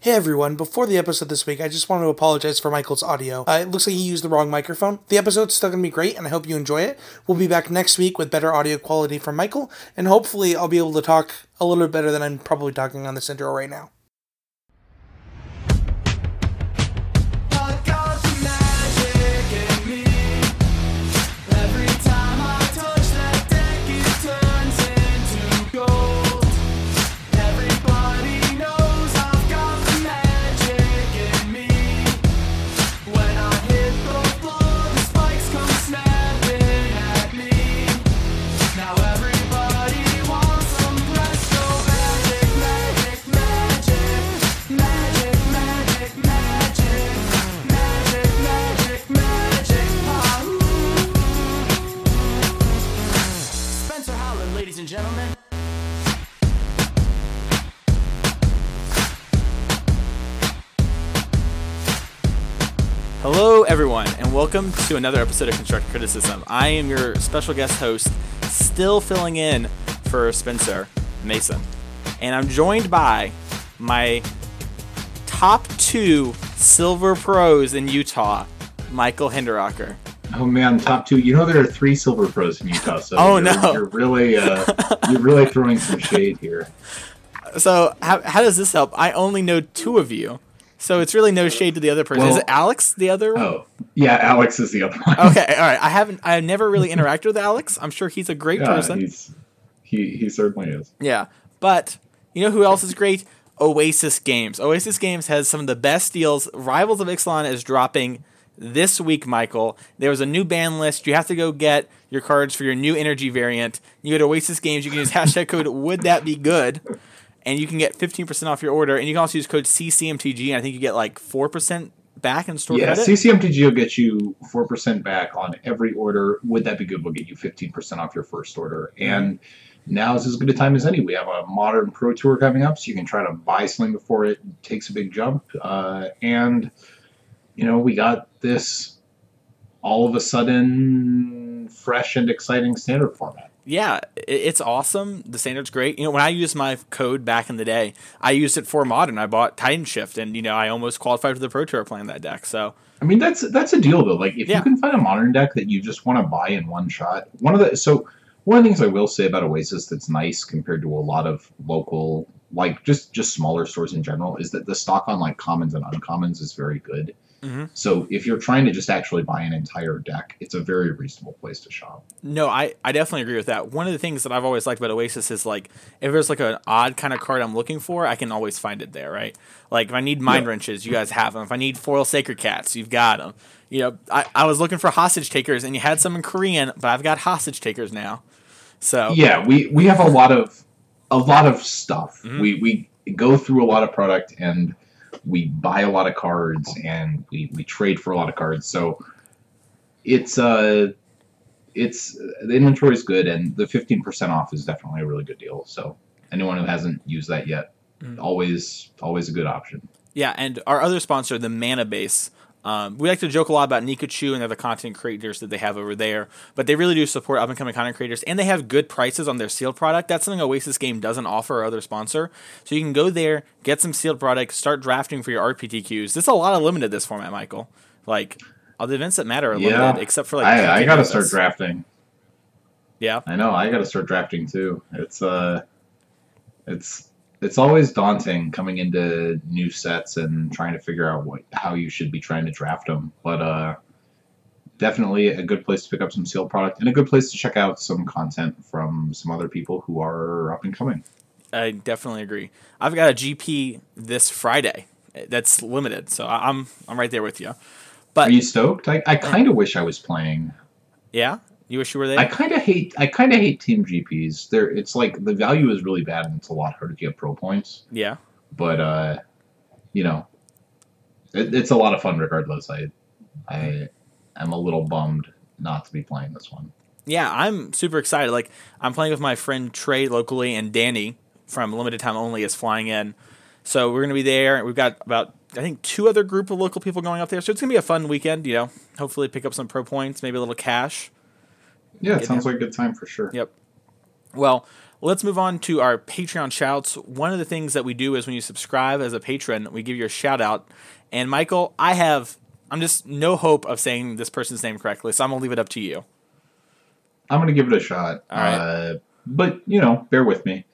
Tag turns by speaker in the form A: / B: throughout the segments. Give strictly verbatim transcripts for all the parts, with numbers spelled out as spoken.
A: Hey everyone, before the episode this week, I just want to apologize for Michael's audio. Uh, it looks like he used the wrong microphone. The episode's still going to be great, and I hope you enjoy it. We'll be back next week with better audio quality from Michael, and hopefully I'll be able to talk a little bit better than I'm probably talking on this intro right now.
B: Hello, everyone, and welcome to another episode of Constructive Criticism. I am your special guest host, still filling in for Spencer Mason, and I'm joined by my top two silver pros in Utah, Michael Hinderaker.
C: Oh man, top two. You know there are three silver pros in Utah, so
B: oh
C: you're,
B: no,
C: you're really, uh, you're really throwing some shade here.
B: So how how does this help? I only know two of you. So it's really no shade to the other person.
C: Well,
B: is it Alex, the other one?
C: Oh, yeah, Alex is the other one.
B: Okay, all right. I haven't, I've never really interacted with Alex. I'm sure he's a great
C: yeah,
B: person.
C: He's, he he certainly is.
B: Yeah, but you know who else is great? Oasis Games. Oasis Games has some of the best deals. Rivals of Ixalan is dropping this week, Michael. There was a new ban list. You have to go get your cards for your new energy variant. You go to Oasis Games. You can use hashtag code Would That Be Good. And you can get fifteen percent off your order. And you can also use code C C M T G. And I think you get like four percent back in store
C: yeah,
B: credit.
C: C C M T G will get you four percent back on every order. Would That Be Good will get you fifteen percent off your first order. And now is as good a time as any. We have a Modern Pro Tour coming up, so you can try to buy something before it takes a big jump. Uh, and, you know, we got this all of a sudden fresh and exciting standard format.
B: Yeah, it's awesome. The standard's great. You know, when I used my code back in the day, I used it for Modern. I bought Titan Shift, and, you know, I almost qualified for the Pro Tour playing that deck. So,
C: I mean, that's that's a deal, though. Like, if
B: yeah.
C: you can find a Modern deck that you just want to buy in one shot, one of the so one of the things I will say about Oasis that's nice compared to a lot of local, like just just smaller stores in general, is that the stock on like commons and uncommons is very good. Mm-hmm. So if you're trying to just actually buy an entire deck, it's a very reasonable place to shop.
B: No, I, I definitely agree with that. One of the things that I've always liked about Oasis is, like, if there's like an odd kind of card I'm looking for, I can always find it there, right? Like, if I need Mind yeah. Wrenches, you guys have them. If I need Foil Sacred Cats, you've got them. You know, I, I was looking for Hostage Takers, and you had some in Korean, but I've got Hostage Takers now. So
C: yeah, we, we have a lot of a lot of stuff. Mm-hmm. We we go through a lot of product, and we buy a lot of cards, and we, we trade for a lot of cards. So it's uh it's the inventory is good, and the fifteen percent off is definitely a really good deal. So anyone who hasn't used that yet, mm. always always a good option.
B: Yeah, and our other sponsor, the Mana Base. Um, we like to joke a lot about Nikachu and other content creators that they have over there, but they really do support up-and-coming content creators, and they have good prices on their sealed product. That's something Oasis Game doesn't offer our other sponsor. So you can go there, get some sealed product, start drafting for your R P T Qs. There's a lot of limited this format, Michael. Like, all the events that matter are
C: yeah,
B: limited, except for like.
C: I, I got to start drafting.
B: Yeah,
C: I know. I got to start drafting too. It's uh, it's. It's always daunting coming into new sets and trying to figure out what how you should be trying to draft them. But uh, definitely a good place to pick up some sealed product, and a good place to check out some content from some other people who are up and coming.
B: I definitely agree. I've got a G P this Friday that's limited, so I'm I'm right there with you. But
C: are you stoked? I, I kind of wish I was playing.
B: Yeah? You wish you were there?
C: I kind of hate I kind of hate team G Ps. There, it's like the value is really bad, and it's a lot harder to get pro points.
B: Yeah.
C: But uh, you know, it, it's a lot of fun regardless. I I am a little bummed not to be playing this one.
B: Yeah, I'm super excited. Like, I'm playing with my friend Trey locally, and Danny from Limited Time Only is flying in. So we're going to be there. We've got about, I think, two other group of local people going up there. So it's going to be a fun weekend, you know. Hopefully pick up some pro points, maybe a little cash.
C: Yeah, it sounds like a good time for sure.
B: Yep. Well, let's move on to our Patreon shouts. One of the things that we do is when you subscribe as a patron, we give you a shout out. And Michael, I have, I'm just no hope of saying this person's name correctly, so I'm going to leave it up to you.
C: I'm going to give it a shot.
B: All right.
C: Uh, but, you know, bear with me.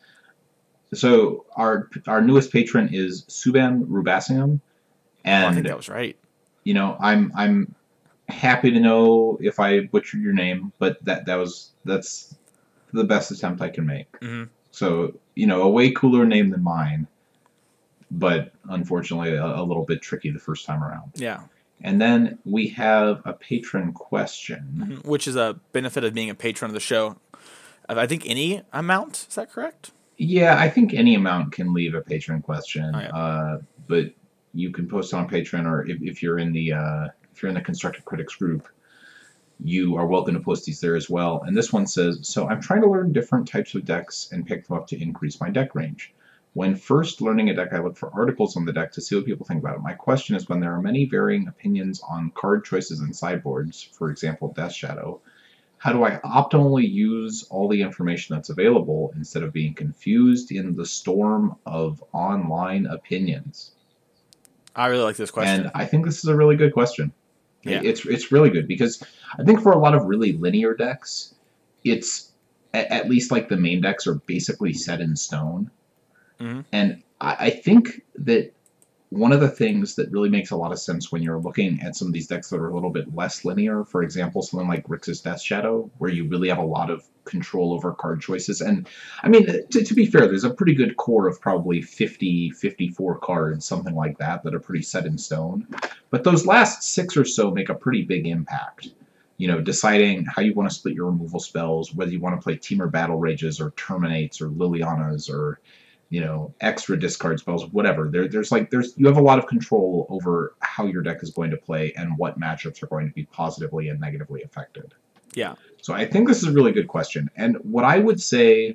C: So our our newest patron is Suban Rubasium. And,
B: oh, I think that was right.
C: You know, I'm I'm happy to know if I butchered your name, but that, that was, that's the best attempt I can make.
B: Mm-hmm.
C: So, you know, a way cooler name than mine, but unfortunately a, a little bit tricky the first time around.
B: Yeah.
C: And then we have a patron question.
B: Which is a benefit of being a patron of the show. I think any amount, is that correct?
C: Yeah, I think any amount can leave a patron question.
B: Oh, yeah.
C: uh, but you can post on Patreon, or if, if you're in the uh, if you're in the Constructive Critics group, you are welcome to post these there as well. And this one says, so I'm trying to learn different types of decks and pick them up to increase my deck range. When first learning a deck, I look for articles on the deck to see what people think about it. My question is, when there are many varying opinions on card choices and sideboards, for example, Death Shadow, how do I optimally use all the information that's available instead of being confused in the storm of online opinions?
B: I really like this question.
C: And I think this is a really good question.
B: Yeah.
C: It's, it's really good because I think for a lot of really linear decks, it's at least like the main decks are basically set in stone.
B: Mm-hmm.
C: And I, I think that one of the things that really makes a lot of sense when you're looking at some of these decks that are a little bit less linear, for example, something like Grixis Death Shadow, where you really have a lot of control over card choices. And I mean, to, to be fair, there's a pretty good core of probably fifty, fifty-four cards, something like that, that are pretty set in stone. But those last six or so make a pretty big impact. You know, deciding how you want to split your removal spells, whether you want to play Temur Battle Rages or Terminates or Lilianas or, you know, extra discard spells, whatever. There, there's like, there's, you have a lot of control over how your deck is going to play and what matchups are going to be positively and negatively affected.
B: Yeah.
C: So I think this is a really good question. And what I would say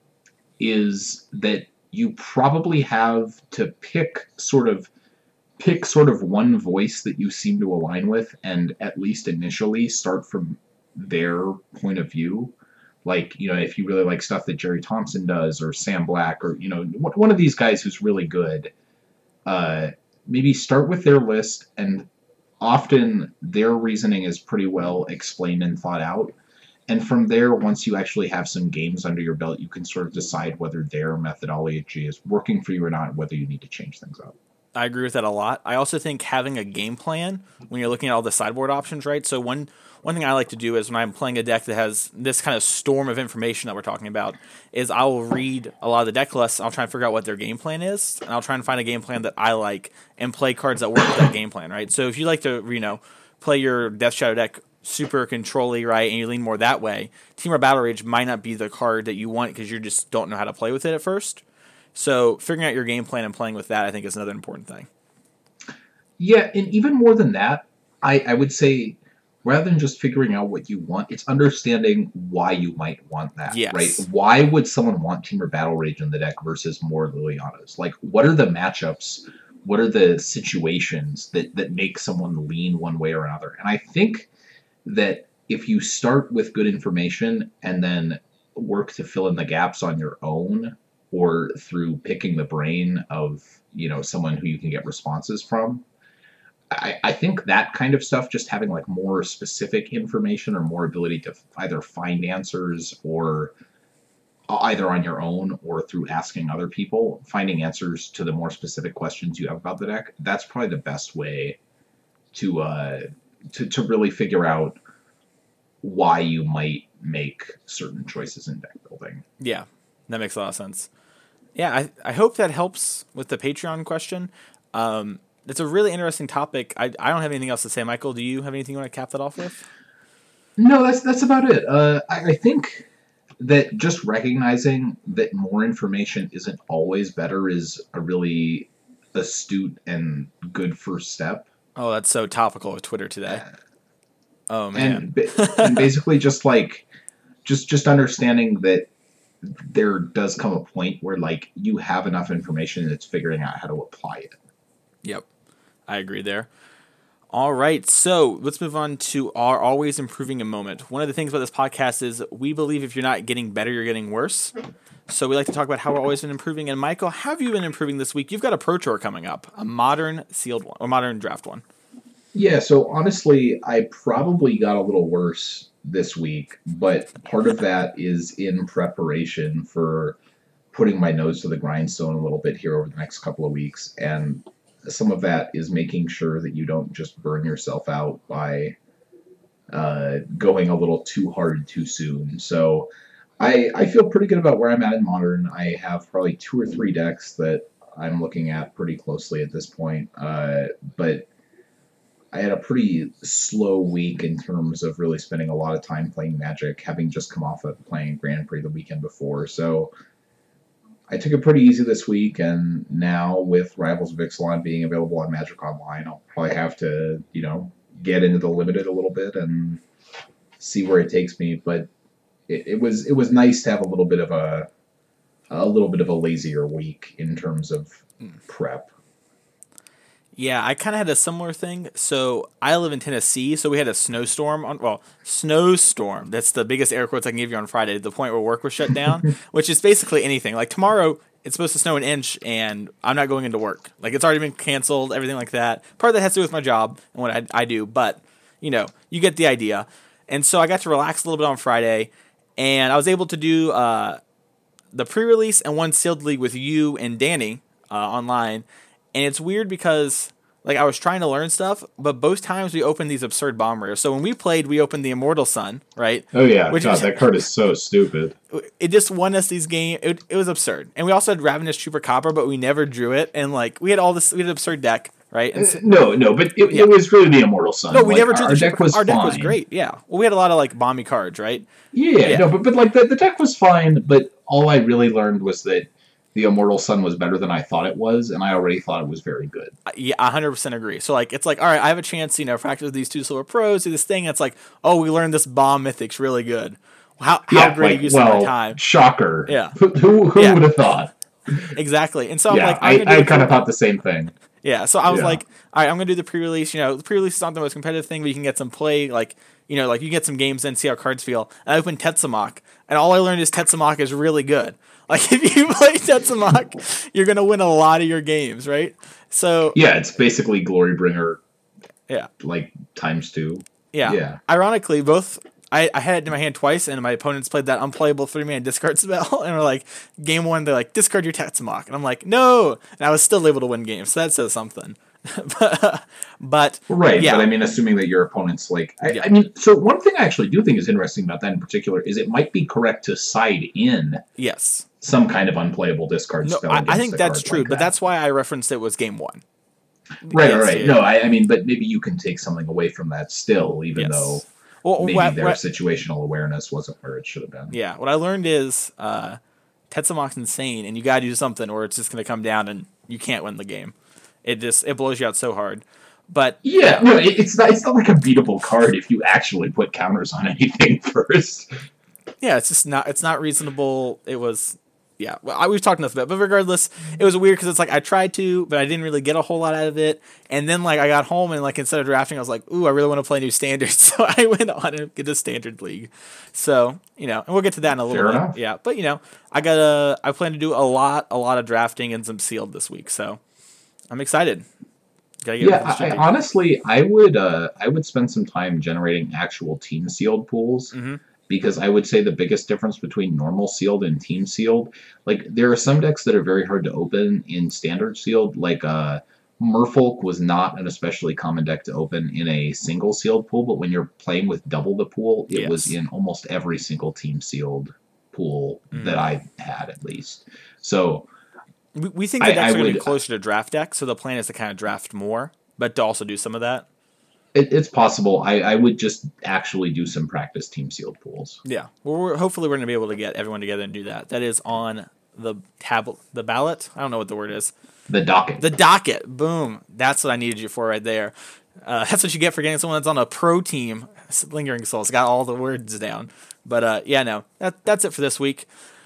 C: is that you probably have to pick sort of, pick sort of one voice that you seem to align with, and at least initially start from their point of view. Like, you know, if you really like stuff that Jerry Thompson does, or Sam Black, or, you know, one of these guys who's really good, uh, maybe start with their list, and often their reasoning is pretty well explained and thought out. And from there, once you actually have some games under your belt, you can sort of decide whether their methodology is working for you or not, whether you need to change things up.
B: I agree with that a lot. I also think having a game plan when you're looking at all the sideboard options, right? So one one thing I like to do is when I'm playing a deck that has this kind of storm of information that we're talking about, is I will read a lot of the deck lists. I'll try and figure out what their game plan is, and I'll try and find a game plan that I like and play cards that work with that game plan, right? So if you like to, you know, play your Death Shadow deck super control-y, right, and you lean more that way, Temur Battle Rage might not be the card that you want because you just don't know how to play with it at first. So figuring out your game plan and playing with that, I think, is another important thing.
C: Yeah, and even more than that, I, I would say, rather than just figuring out what you want, it's understanding why you might want that,
B: yes.
C: right? Why would someone want Temur Battle Rage in the deck versus more Lilianas? Like, what are the matchups? What are the situations that, that make someone lean one way or another? And I think that if you start with good information and then work to fill in the gaps on your own, or through picking the brain of, you know, someone who you can get responses from, I, I think that kind of stuff, just having like more specific information or more ability to either find answers, or either on your own or through asking other people, finding answers to the more specific questions you have about the deck, that's probably the best way to uh, to, to really figure out why you might make certain choices in deck building.
B: Yeah, that makes a lot of sense. Yeah, I, I hope that helps with the Patreon question. Um, it's a really interesting topic. I, I don't have anything else to say. Michael, do you have anything you want to cap that off with?
C: No, that's that's about it. Uh, I, I think that just recognizing that more information isn't always better is a really astute and good first step.
B: Oh, that's so topical with Twitter today. Oh, man.
C: And, and basically just like, just just understanding that there does come a point where like you have enough information and it's figuring out how to apply it.
B: Yep. I agree there. All right, so let's move on to our always improving a moment. One of the things about this podcast is we believe if you're not getting better, you're getting worse. So we like to talk about how we're always been improving. And Michael, how have you been improving this week? You've got a Pro Tour coming up, a modern sealed one, or modern draft one.
C: Yeah, so honestly, I probably got a little worse this week, but part of that is in preparation for putting my nose to the grindstone a little bit here over the next couple of weeks. And some of that is making sure that you don't just burn yourself out by uh, going a little too hard too soon. So I, I feel pretty good about where I'm at in Modern. I have probably two or three decks that I'm looking at pretty closely at this point. Uh, but I had a pretty slow week in terms of really spending a lot of time playing Magic, having just come off of playing Grand Prix the weekend before. So I took it pretty easy this week, and now with Rivals of Ixalan being available on Magic Online, I'll probably have to, you know, get into the limited a little bit and see where it takes me. But it, it was it was nice to have a little bit of a a little bit of a lazier week in terms of prep.
B: Yeah, I kind of had a similar thing. So I live in Tennessee, so we had a snowstorm on, well, snowstorm. That's the biggest air quotes I can give you on Friday, to the point where work was shut down, which is basically anything. Like tomorrow, it's supposed to snow an inch, and I'm not going into work. Like it's already been canceled, everything like that. Part of that has to do with my job and what I, I do, but, you know, you get the idea. And so I got to relax a little bit on Friday, and I was able to do uh, the pre-release and one sealed league with you and Danny uh, online. And it's weird because, like, I was trying to learn stuff, but both times we opened these absurd bomb rares. So when we played, we opened the Immortal Sun, right?
C: Oh, yeah.
B: Which
C: God,
B: was,
C: that card is so stupid.
B: It just won us these games. It, it was absurd. And we also had Ravenous Trooper Copper, but we never drew it. And, like, we had all this, we had an absurd deck, right? And so,
C: uh, no, no, but it, yeah. it was really the Immortal Sun.
B: No, we
C: like,
B: never drew
C: our
B: the
C: deck
B: Super,
C: was
B: Our
C: fine.
B: deck was great, yeah. Well, we had a lot of, like, bomby cards, right?
C: Yeah,
B: yeah.
C: no, but, but like, the, the deck was fine, but all I really learned was that the Immortal Sun was better than I thought it was, and I already thought it was very good.
B: Yeah, I one hundred percent agree. So, like, it's like, all right, I have a chance, you know, practice with these two Silver Pros, do this thing, and it's like, oh, we learned this bomb mythic's really good. How how
C: yeah,
B: great
C: like,
B: a use
C: well,
B: of my time.
C: Shocker.
B: Yeah.
C: Who, who, who
B: yeah.
C: would have thought?
B: Exactly. And so I'm
C: yeah,
B: like, I'm
C: I, I kind of thought the same thing.
B: Yeah, so I was
C: yeah.
B: like, all right, I'm going to do the pre-release. You know, the pre-release is not the most competitive thing, but you can get some play, like, you know, like you get some games in, see how cards feel. And I opened Tetsamok, and all I learned is Tetsamok is really good. Like, if you play Tetsamok, you're going to win a lot of your games, right? So
C: yeah, it's basically Glorybringer,
B: yeah,
C: like times two.
B: Yeah.
C: Yeah.
B: Ironically, both I, I had it in my hand twice, and my opponents played that unplayable three-man discard spell, and were like, game one, they're like, discard your Tetsamok. And I'm like, no! And I was still able to win games, so that says something. but, but
C: right,
B: yeah.
C: but I mean, assuming that your opponent's like, I,
B: Yeah.
C: I mean, so one thing I actually do think is interesting about that in particular is it might be correct to side in
B: Yes.
C: some kind of unplayable discard
B: No,
C: spell.
B: I, I
C: against
B: think
C: a
B: that's
C: card
B: true,
C: like
B: but
C: that.
B: that's why I referenced it was game one.
C: Right,
B: Yes,
C: right.
B: yeah.
C: No, I, I mean, but maybe you can take something away from that still, even
B: Yes.
C: though
B: Well,
C: maybe
B: what,
C: their
B: what,
C: situational awareness wasn't where it should have been.
B: yeah, what I learned is uh, Tetsamok's insane, and you got to do something, or it's just going to come down, and you can't win the game. It just it blows you out so hard. But
C: Yeah, no, it, it's not. It's not like a beatable card if you actually put counters on anything first.
B: yeah, it's just not it's not reasonable. It was yeah. Well, I, we've talked enough about it, but regardless, it was weird because it's like I tried to, but I didn't really get a whole lot out of it. And then like I got home and like instead of drafting, I was like, ooh, I really want to play new standards, so I went on and get a standard league. So you know, and we'll get to that in a little
C: Fair
B: bit.
C: enough.
B: Yeah, but you know, I got a I plan to do a lot a lot of drafting and some sealed this week, so I'm excited. Gotta get
C: Yeah,
B: rid of the
C: I, I,
B: shit.
C: honestly, I would. Uh, I would spend some time generating actual team sealed pools.
B: Mhm.
C: Because I would say the biggest difference between normal sealed and team sealed, like there are some decks that are very hard to open in standard sealed. Like uh, Merfolk was not an especially common deck to open in a single sealed pool, but when you're playing with double the pool, it
B: Yes.
C: was in almost every single team sealed pool
B: Mm.
C: that I had at least. So
B: We, we think the
C: I-
B: decks
C: I
B: are going to be
C: would-
B: closer to draft decks, so the plan is to kind of draft more, but to also do some of that.
C: it, it's possible. I, I would just actually do some practice team sealed pools.
B: Yeah. Well, we're, hopefully we're going to be able to get everyone together and do that. That is on the tablet, the ballot. I don't know what the word is.
C: The docket.
B: The docket. Boom. That's what I needed you for right there. Uh, that's what you get for getting someone that's on a pro team. Lingering Souls got all the words down. But uh, yeah, no, that that's it for this week.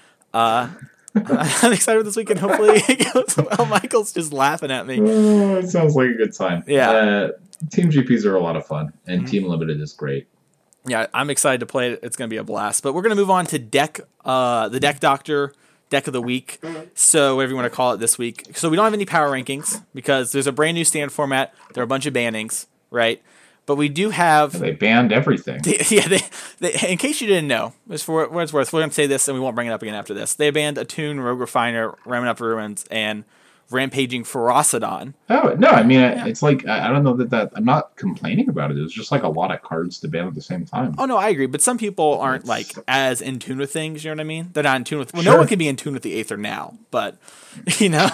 B: Uh, I'm excited for this week, and hopefully it goes well. Michael's just laughing at me.
C: Oh, it sounds like a good time.
B: Yeah.
C: Uh, Team G Ps are a lot of fun, and
B: Mm-hmm.
C: Team Limited is great.
B: Yeah, I'm excited to play it. It's going to be a blast. But we're going to move on to deck, uh, the Deck Doctor Deck of the Week. So whatever you want to call it this week. So we don't have any power rankings because there's a brand new standard format. There are a bunch of bannings, right? But we do have.
C: They banned everything.
B: Yeah, they, they, in case you didn't know, as for what it's worth, we're going to say this and we won't bring it up again after this. They banned Attune, Rogue Refiner, Ramming Up Ruins, and Rampaging Ferocidon.
C: Oh no! I mean, it's like I I don't know that that I'm not complaining about it. It was just like a lot of cards to ban at the same time.
B: Oh no, I agree. But some people aren't like as in tune with things. You know what I mean? They're not in tune with. Well, no
C: Sure.
B: one can be in tune with the Aether now, but you know,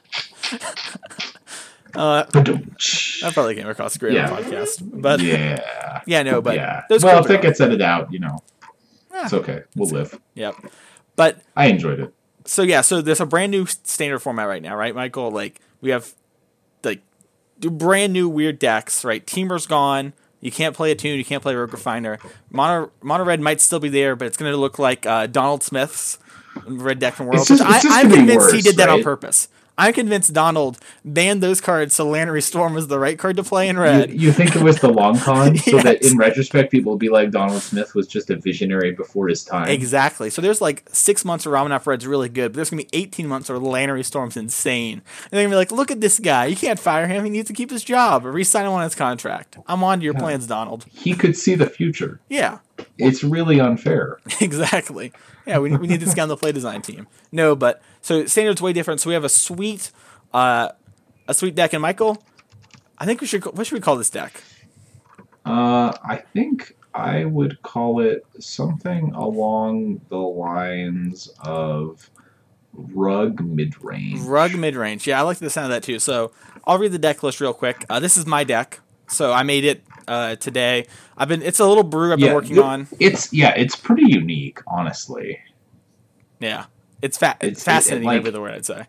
B: uh, that probably came across great
C: Yeah.
B: on the podcast. But yeah,
C: yeah,
B: no, but
C: yeah.
B: those
C: Well,
B: cards
C: if
B: are
C: it gets edited out, you know,
B: Yeah.
C: it's okay. We'll live.
B: Yep. But
C: I enjoyed it.
B: so yeah, so there's a brand new standard format right now, right, Michael? Like we have like brand new weird decks, right? Teamer's gone. You can't play Attune. You can't play Rogue Refiner. Mono Mono Red might still be there, but it's going to look like uh, Donald Smith's red deck from Worlds.
C: It's just-
B: which
C: it's just
B: I, I'm
C: gonna be
B: convinced he
C: worse,
B: did that on
C: right?
B: purpose. I'm convinced Donald banned those cards so Lannery Storm was the right card to play in
C: You,
B: red.
C: you think it was the long con, so that
B: Yes.
C: in retrospect, people will be like, Donald Smith was just a visionary before his time.
B: Exactly. So there's like six months of Ramen Up Red's really good, but there's gonna be eighteen months where Lannery Storm's insane. And they're gonna be like, look at this guy. You can't fire him. He needs to keep his job or re-sign him on his contract. I'm on to your plans, Donald.
C: He could see the future.
B: Yeah,
C: It's really unfair.
B: exactly. Yeah, we, we need this guy on the play design team. No, but so standard's way different. So we have a sweet, uh, a sweet deck. And Michael, I think we should. What should we call this deck?
C: Uh, I think I would call it something along the lines of rug mid-range.
B: Rug mid range. Yeah, I like the sound of that too. So I'll read the deck list real quick. Uh, this is my deck. So I made it uh, today. I've been. It's a little brew I've been working
C: th-
B: on.
C: It's yeah, it's pretty unique, honestly.
B: Yeah, it's fa-
C: It's-
B: it's fascinating.
C: it- like-
B: Maybe the word I'd say.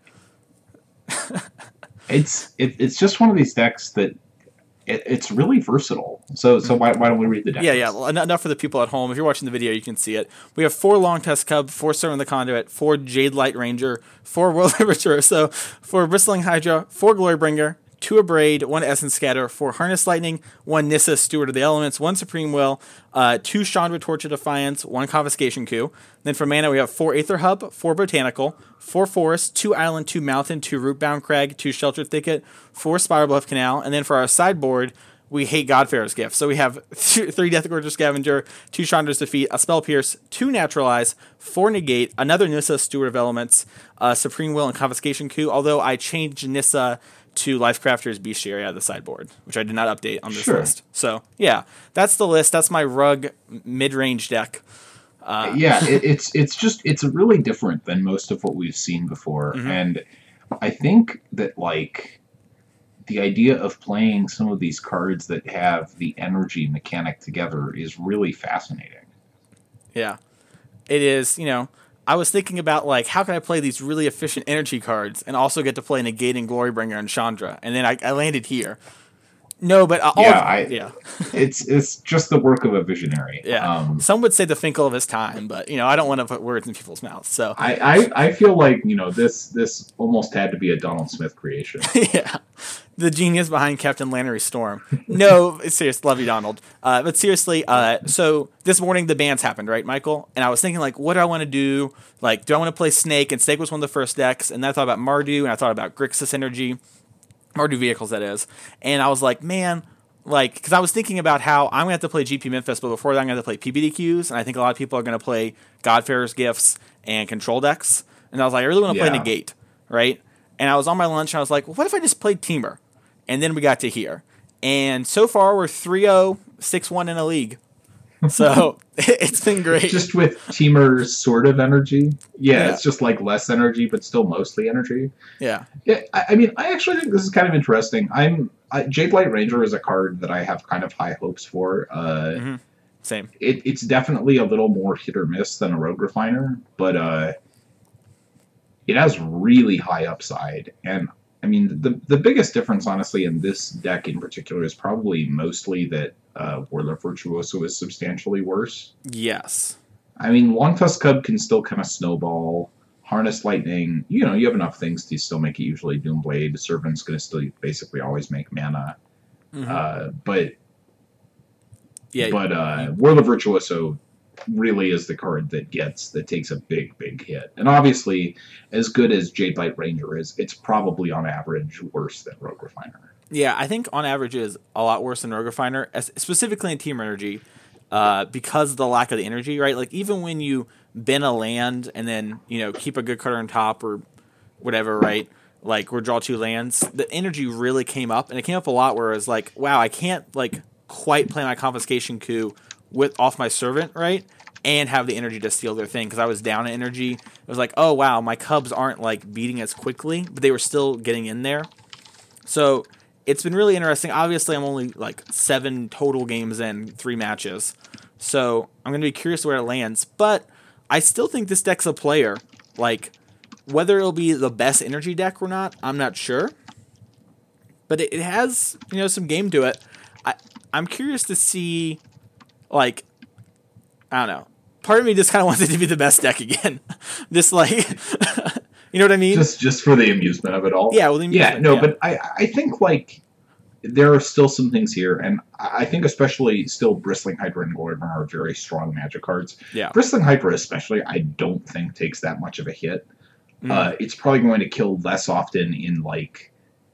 C: It's it, it's just one of these decks that it, it's really versatile. So so why, why don't we read the deck?
B: Yeah, yeah.
C: list?
B: Well, en- enough for the people at home. If you're watching the video, you can see it. We have four Long Tusk Cub, four Servant of the Conduit, four Jade Light Ranger, four World Virtuoso, four Bristling Hydra, four Glorybringer, two Abrade, one Essence Scatter, four Harness Lightning, one Nissa Steward of the Elements, one Supreme Will, uh, two Chandra Torch of Defiance, one Confiscation Coup. Then for mana, we have four Aether Hub, four Botanical, four Forest, two Island, two Mountain, two Rootbound Crag, two Shelter Thicket, four Spiral Bluff Canal. And then for our sideboard, we hate Godfarer's Gift. So we have three Death Gorger Scavenger, two Chandra's Defeat, a Spell Pierce, two Naturalize, four Negate, another Nissa Steward of Elements, uh, Supreme Will, and Confiscation Coup. Although I changed Nissa to Lifecrafter's Bestiary out of the sideboard, which I did not update on this
C: Sure.
B: list. So yeah, that's the list. That's my rug mid-range deck. Uh,
C: yeah, it, it's it's just it's really different than most of what we've seen before,
B: Mhm.
C: and I think that like the idea of playing some of these cards that have the energy mechanic together is really fascinating.
B: Yeah, it is. You know, I was thinking about like how can I play these really efficient energy cards and also get to play Negating Glorybringer and Chandra, and then I, I landed here. No, but all
C: Yeah, I-
B: yeah,
C: It's it's just the work of a visionary.
B: yeah.
C: Um,
B: Some would say the Finkel of his time, but you know, I don't want to put words in people's mouths. So
C: I, I, I feel like you know this this almost had to be a Donald Smith creation.
B: yeah, the genius behind Captain Lannery Storm. No, it's serious. Love you, Donald. Uh, but seriously, uh, so this morning the bans happened, right, Michael? And I was thinking, like, what do I want to do? Like, do I want to play Snake? And Snake was one of the first decks. And then I thought about Mardu, and I thought about Grixis Energy, Mardu Vehicles, that is. And I was like, man, like, because I was thinking about how I'm going to have to play G P Memphis, but before that I'm going to have to play P B D Qs. And I think a lot of people are going to play Godfarer's Gifts and Control decks. And I was like, I really want to play
C: Yeah.
B: Negate, right? And I was on my lunch, and I was like, well, what if I just played Teamer? And then we got to here. And so far, we're three oh, six one in a league. So it's been great.
C: Just with Teamer's sort of energy. Yeah,
B: Yeah.
C: it's just like less energy, but still mostly energy.
B: yeah.
C: Yeah, I, I mean, I actually think this is kind of interesting. I'm I, Jade Light Ranger is a card that I have kind of high hopes for. Uh,
B: Mhm. Same.
C: it, it's definitely a little more hit or miss than a Rogue Refiner, but uh, it has really high upside. And I mean, the the biggest difference, honestly, in this deck in particular is probably mostly that uh, Warlord Virtuoso is substantially worse.
B: Yes.
C: I mean, Long Tusk Cub can still kind of snowball. Harness Lightning, you know, you have enough things to still make it usually Doomblade. Servant's going to still basically always make mana.
B: Mm-hmm.
C: Uh, but
B: yeah,
C: but uh, Whirl of Virtuoso really is the card that gets that takes a big big hit. And obviously, as good as Jadelight Ranger is, it's probably on average worse than Rogue Refiner.
B: Yeah, I think on average it is a lot worse than Rogue Refiner, specifically in Team Energy, uh, because of the lack of the energy, right? Like, even when you bin a land and then, you know, keep a good card on top or whatever, right? Like, or draw two lands, the energy really came up, and it came up a lot where it was like, wow, I can't, like, quite play my Confiscation Coup with off my Servant, right? And have the energy to steal their thing, because I was down in energy. It was like, oh, wow, my Cubs aren't, like, beating as quickly, but they were still getting in there. So it's been really interesting. Obviously, I'm only like seven total games in, three matches. So I'm going to be curious where it lands. But I still think this deck's a player. Like, whether it'll be the best energy deck or not, I'm not sure. But it, it has, you know, some game to it. I, I'm curious to see, like, I don't know. Part of me just kind of wants it to be the best deck again. Just like, you know what I mean?
C: Just just for the amusement of it all.
B: Yeah, well, the
C: yeah,
B: amusement,
C: no,
B: yeah.
C: but I, I think, like, there are still some things here, and I think especially still Bristling Hydra and Glorybringer are very strong Magic cards.
B: Yeah.
C: Bristling Hydra especially, I don't think takes that much of a hit.
B: Mm.
C: Uh, it's probably going to kill less often in, like,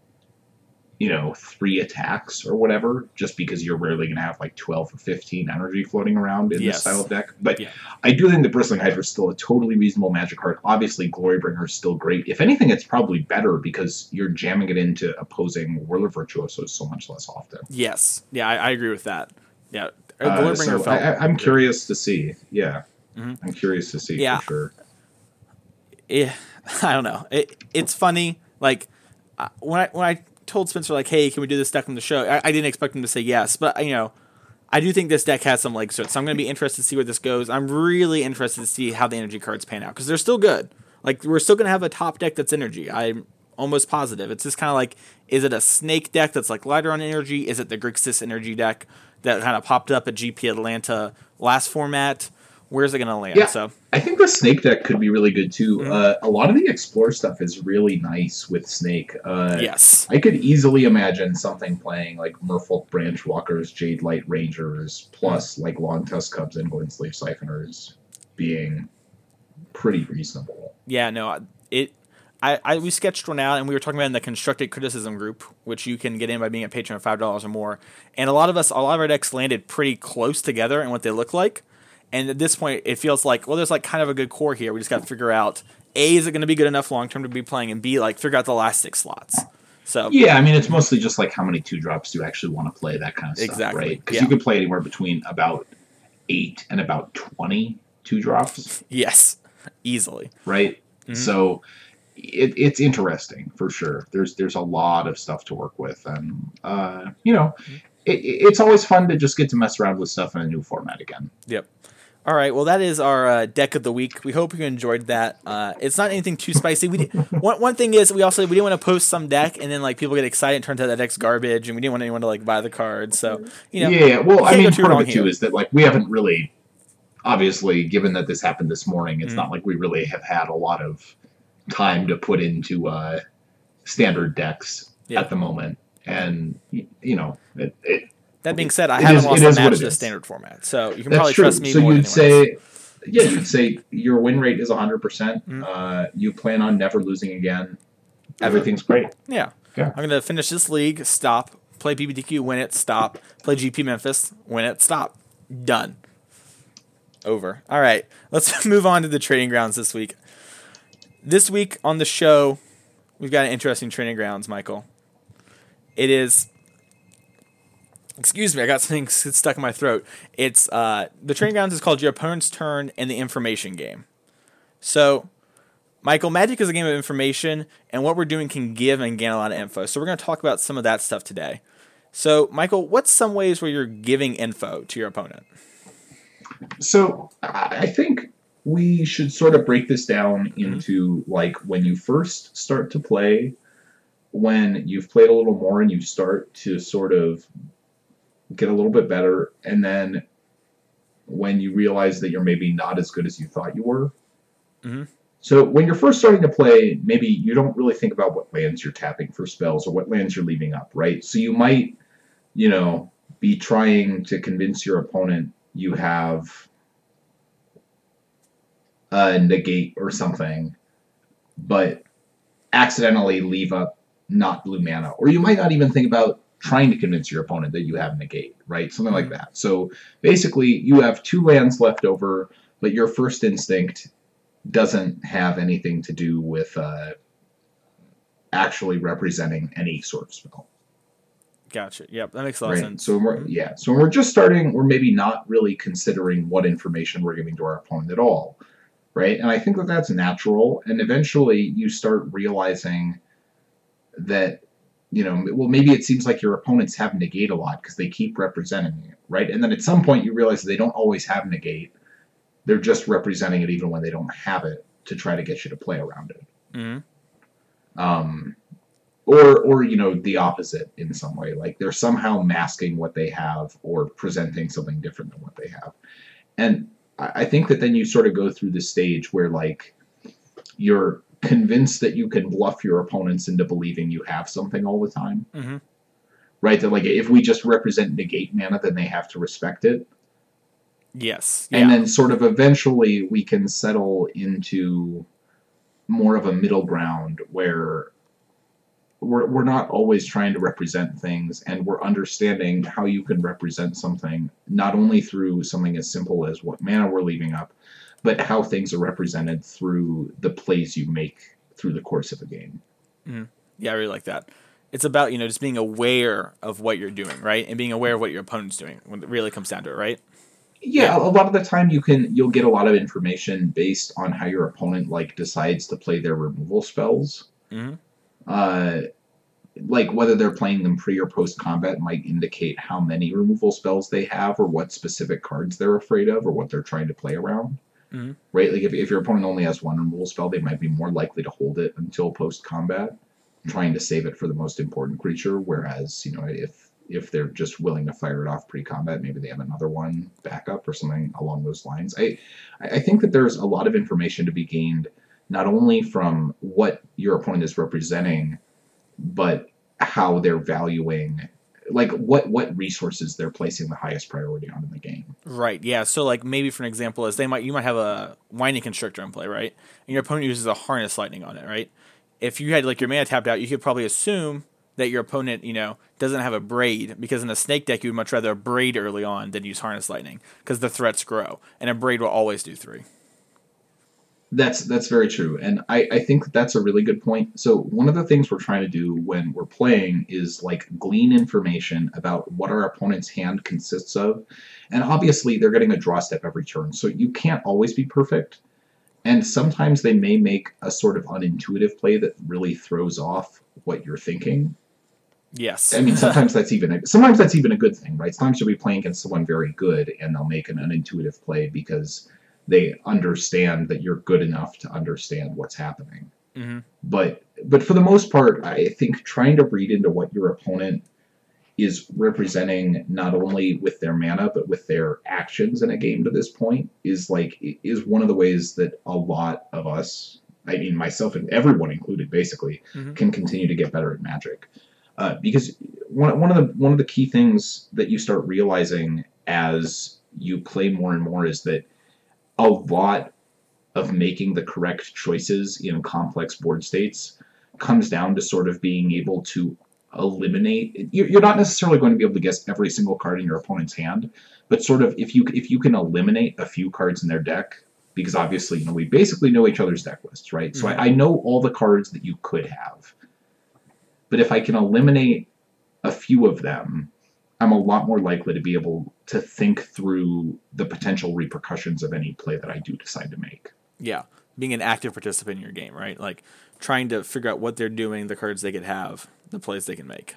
C: you know, three attacks or whatever, just because you're rarely going to have like twelve or fifteen energy floating around in
B: Yes.
C: this style of deck. But
B: Yeah.
C: I do think the Bristling Hydra is still a totally reasonable Magic card. Obviously, Glorybringer is still great. If anything, it's probably better because you're jamming it into opposing Whirl of Virtuosos so much less often.
B: Yes. Yeah, I, I agree with that. Yeah.
C: Uh,
B: Glorybringer
C: so
B: felt
C: I, I'm
B: good.
C: curious to see. Yeah.
B: Mhm.
C: I'm curious to see
B: Yeah.
C: for sure.
B: Yeah, I don't know. It, it's funny. Like, uh, when I when I told Spencer, like, hey, can we do this deck on the show? I, I didn't expect him to say yes, but, you know, I do think this deck has some legs to it, so I'm going to be interested to see where this goes. I'm really interested to see how the energy cards pan out, because they're still good. Like, we're still going to have a top deck that's energy. I'm almost positive. It's just kind of like, is it a Snake deck that's, like, lighter on energy? Is it the Grixis energy deck that kind of popped up at G P Atlanta last format? Where's it going to land?
C: Yeah.
B: So
C: I think the Snake deck could be really good too.
B: Mhm.
C: Uh, a lot of the Explore stuff is really nice with Snake. Uh,
B: yes.
C: I could easily imagine something playing like Merfolk Branchwalkers, Jadelight Rangers, plus like Long Tusk Cubs and Glenslave Siphoners being pretty reasonable.
B: Yeah, no, it. I, I we sketched one out, and we were talking about it in the constructed criticism group, which you can get in by being a patron of five dollars or more. And a lot of us, a lot of our decks landed pretty close together in what they look like. And at this point, it feels like, well, there's like kind of a good core here. We just got to figure out, A, is it going to be good enough long term to be playing, and B, like figure out the last six slots. So
C: Yeah, I mean, it's mostly just like how many two drops do you actually want to play, that kind of stuff,
B: Exactly,
C: right? Because
B: yeah.
C: you could play anywhere between about eight and about twenty two drops,
B: yes, easily.
C: right?
B: Mhm.
C: So it, it's interesting for sure. There's there's a lot of stuff to work with, and uh, you know, it, it's always fun to just get to mess around with stuff in a new format again.
B: Yep. All right. Well, that is our uh, deck of the week. We hope you enjoyed that. Uh, it's not anything too spicy. We did, one one thing is we also we didn't want to post some deck and then like people get excited and turns out that deck's garbage, and we didn't want anyone to like buy the card. So you know,
C: yeah, well, I
B: can't
C: mean,
B: go too
C: part of
B: wrong
C: it too
B: here.
C: is that like we haven't really, obviously, given that this happened this morning, it's
B: Mhm.
C: not like we really have had a lot of time to put into uh, standard decks
B: Yeah.
C: at the moment, and y- you know, it, it,
B: That being said, I
C: It
B: haven't
C: is-
B: lost
C: it
B: a
C: is what
B: match
C: it
B: to
C: is.
B: standard format, so you can
C: that's
B: probably
C: true.
B: trust me
C: So
B: more
C: you'd
B: than anyone else.
C: say, yeah, you'd say your win rate is one hundred percent.
B: Mhm.
C: Uh, you plan on never losing again.
B: Ever.
C: Everything's great.
B: Yeah.
C: Yeah.
B: I'm going to finish this league, stop, play B B D Q, win it, stop, play G P Memphis, win it, stop. Done. Over. All right. Let's move on to the trading grounds this week. This week on the show, we've got an interesting trading grounds, Michael. It is. Excuse me, I got something s- stuck in my throat. It's uh, the trading grounds is called Your Opponent's Turn and the Information Game. So, Michael, Magic is a game of information, and what we're doing can give and gain a lot of info. So we're going to talk about some of that stuff today. So, Michael, what's some ways where you're giving info to your opponent?
C: So I I think we should sort of break this down
B: Mm-hmm.
C: into like when you first start to play, when you've played a little more and you start to sort of get a little bit better, and then when you realize that you're maybe not as good as you thought you were.
B: Mhm.
C: So when you're first starting to play, maybe you don't really think about what lands you're tapping for spells or what lands you're leaving up, right? So you might you know, be trying to convince your opponent you have a negate or something, but accidentally leave up not blue mana. Or you might not even think about trying to convince your opponent that you have negate, right? Something like that. So basically, you have two lands left over, but your first instinct doesn't have anything to do with uh, actually representing any sort of spell.
B: Gotcha. Yep, that makes a lot
C: right?
B: of sense.
C: So when we're,
B: mm-hmm.
C: yeah, so when we're just starting, we're maybe not really considering what information we're giving to our opponent at all, right? And I think that that's natural. And eventually, you start realizing that, you know, well, maybe it seems like your opponents have negate a lot because they keep representing it, right? And then at some point, you realize they don't always have negate. They're just representing it even when they don't have it to try to get you to play around it.
B: Mm-hmm.
C: Um, or, or you know, the opposite in some way. Like they're somehow masking what they have or presenting something different than what they have. And I, I think that then you sort of go through the stage where, like, you're convinced that you can bluff your opponents into believing you have something all the time.
B: Mm-hmm.
C: Right? That, like, if we just represent negate mana, then they have to respect it.
B: Yes.
C: And
B: yeah.
C: then sort of eventually we can settle into more of a middle ground where we're, we're not always trying to represent things, and we're understanding how you can represent something not only through something as simple as what mana we're leaving up, but how things are represented through the plays you make through the course of a game.
B: Mm-hmm. Yeah, I really like that. It's about, you know, just being aware of what you're doing, right? And being aware of what your opponent's doing when it really comes down to it, right?
C: Yeah, a lot of the time you can you'll get a lot of information based on how your opponent like decides to play their removal spells.
B: Mm-hmm.
C: Uh, like whether they're playing them pre or post combat might indicate how many removal spells they have, or what specific cards they're afraid of, or what they're trying to play around.
B: Mm-hmm.
C: Right? Like if if your opponent only has one removal spell, they might be more likely to hold it until post combat, trying to save it for the most important creature. Whereas, you know, if If they're just willing to fire it off pre-combat, maybe they have another one backup or something along those lines. I, I think that there's a lot of information to be gained, not only from what your opponent is representing, but how they're valuing, like what, what resources they're placing the highest priority on in the game.
B: Right. Yeah. So, like, maybe for an example is they might you might have a Winding Constrictor in play, right? And your opponent uses a Harness Lightning on it, right? If you had like your mana tapped out, you could probably assume that your opponent, you know, doesn't have a Braid, because in a Snake deck you would much rather a Braid early on than use Harness Lightning, because the threats grow, and a Braid will always do three.
C: That's that's very true, and I, I think that that's a really good point. So one of the things we're trying to do when we're playing is like glean information about what our opponent's hand consists of, and obviously they're getting a draw step every turn, so you can't always be perfect, and sometimes they may make a sort of unintuitive play that really throws off what you're thinking.
B: Yes.
C: I mean, sometimes that's even a, sometimes that's even a good thing, right? Sometimes you'll be playing against someone very good, and they'll make an unintuitive play because they understand that you're good enough to understand what's happening.
B: Mm-hmm.
C: But but for the most part, I think trying to read into what your opponent is representing, not only with their mana but with their actions in a game to this point, is like is one of the ways that a lot of us, I mean myself and everyone included, basically, mm-hmm. can continue to get better at Magic. Uh, because one one of the one of the key things that you start realizing as you play more and more is that a lot of making the correct choices in complex board states comes down to sort of being able to eliminate. You're not necessarily going to be able to guess every single card in your opponent's hand, but sort of if you if you can eliminate a few cards in their deck, because obviously, you know, we basically know each other's deck lists, right? Mm-hmm. So I, I know all the cards that you could have. But if I can eliminate a few of them, I'm a lot more likely to be able to think through the potential repercussions of any play that I do decide to make.
B: Yeah, being an active participant in your game, right? Like trying to figure out what they're doing, the cards they could have, the plays they can make.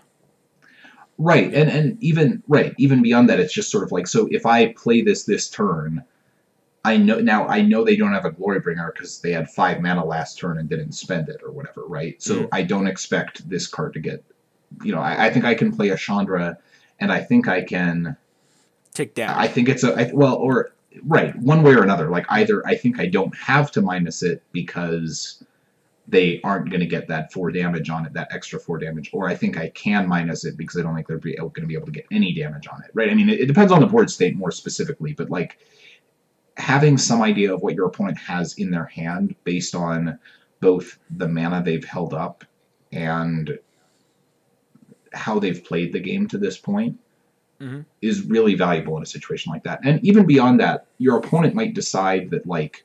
C: Right, and and even right, even beyond that, it's just sort of like, so if I play this this turn, I know now I know they don't have a Glorybringer because they had five mana last turn and didn't spend it or whatever, right? So mm-hmm. I don't expect this card to get, you know, I, I think I can play a Chandra, and I think I can
B: tick down.
C: I think it's a I, well, or right, one way or another. Like either I think I don't have to minus it because they aren't going to get that four damage on it, that extra four damage, or I think I can minus it because I don't think they're be, going to be able to get any damage on it, right? I mean, it, it depends on the board state more specifically, but like having some idea of what your opponent has in their hand based on both the mana they've held up and how they've played the game to this point mm-hmm. is really valuable in a situation like that. And even beyond that, your opponent might decide that like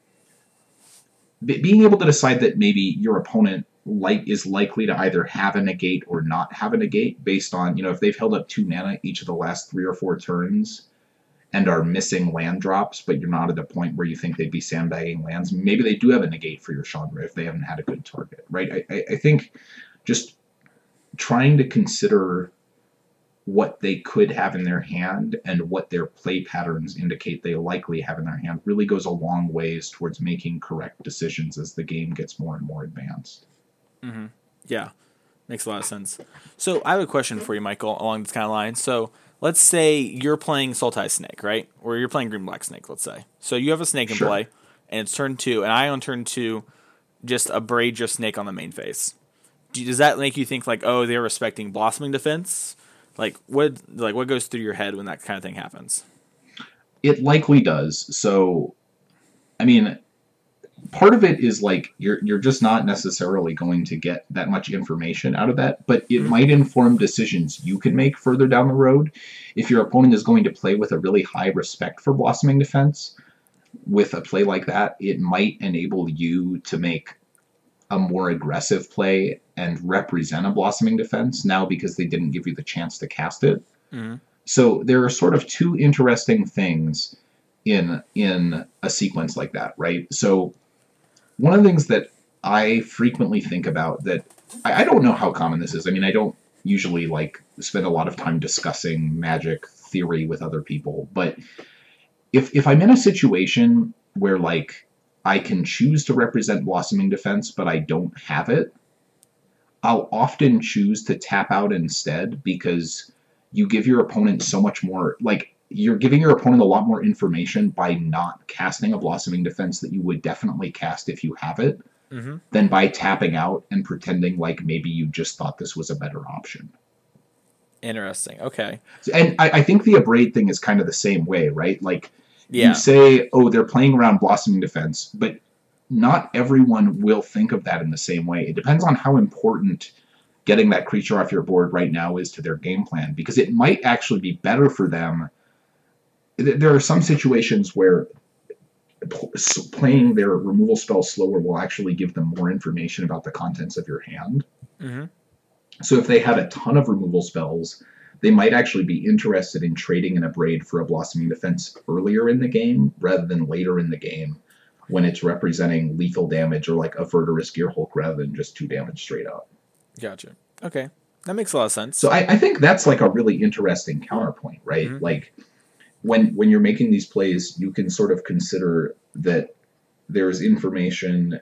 C: being able to decide that maybe your opponent like is likely to either have a negate or not have a negate based on, you know, if they've held up two mana each of the last three or four turns and are missing land drops, but you're not at a point where you think they'd be sandbagging lands, maybe they do have a negate for your Chandra if they haven't had a good target, right? I, I think just trying to consider what they could have in their hand and what their play patterns indicate they likely have in their hand really goes a long ways towards making correct decisions as the game gets more and more advanced.
B: Mm-hmm. Yeah, makes a lot of sense. So I have a question for you, Michael, along this kind of line. So let's say you're playing Sultai Snake, right? Or you're playing Green Black Snake, let's say. So you have a snake in
C: sure.
B: play, and it's turn two, and I on turn two just abrade your snake on the main phase. Do, does that make you think like, oh, they're respecting Blossoming Defense? Like what like what goes through your head when that kind of thing happens?
C: It likely does. So, I mean, part of it is like you're you're just not necessarily going to get that much information out of that, but it mm-hmm. might inform decisions you can make further down the road. If your opponent is going to play with a really high respect for Blossoming Defense, with a play like that, it might enable you to make a more aggressive play and represent a Blossoming Defense now because they didn't give you the chance to cast it. Mm-hmm. So there are sort of two interesting things in in a sequence like that, right? So one of the things that I frequently think about that I, I don't know how common this is. I mean, I don't usually like spend a lot of time discussing Magic theory with other people, but if if I'm in a situation where like I can choose to represent Blossoming Defense, but I don't have it, I'll often choose to tap out instead because you give your opponent so much more, like, you're giving your opponent a lot more information by not casting a Blossoming Defense that you would definitely cast if you have it, mm-hmm. than by tapping out and pretending like maybe you just thought this was a better option.
B: Interesting. Okay.
C: And I, I think the Abrade thing is kind of the same way, right? Like,
B: yeah.
C: You say, oh, they're playing around Blossoming Defense, but not everyone will think of that in the same way. It depends on how important getting that creature off your board right now is to their game plan, because it might actually be better for them. There are some situations where playing their removal spell slower will actually give them more information about the contents of your hand. Mm-hmm. So if they had a ton of removal spells, they might actually be interested in trading an Abrade for a Blossoming Defense earlier in the game rather than later in the game when it's representing lethal damage or like a Verdurous Gearhulk rather than just two damage straight up.
B: Gotcha. Okay. That makes a lot of sense.
C: So I, I think that's like a really interesting counterpoint, right? Mm-hmm. Like when when you're making these plays, you can sort of consider that there's information,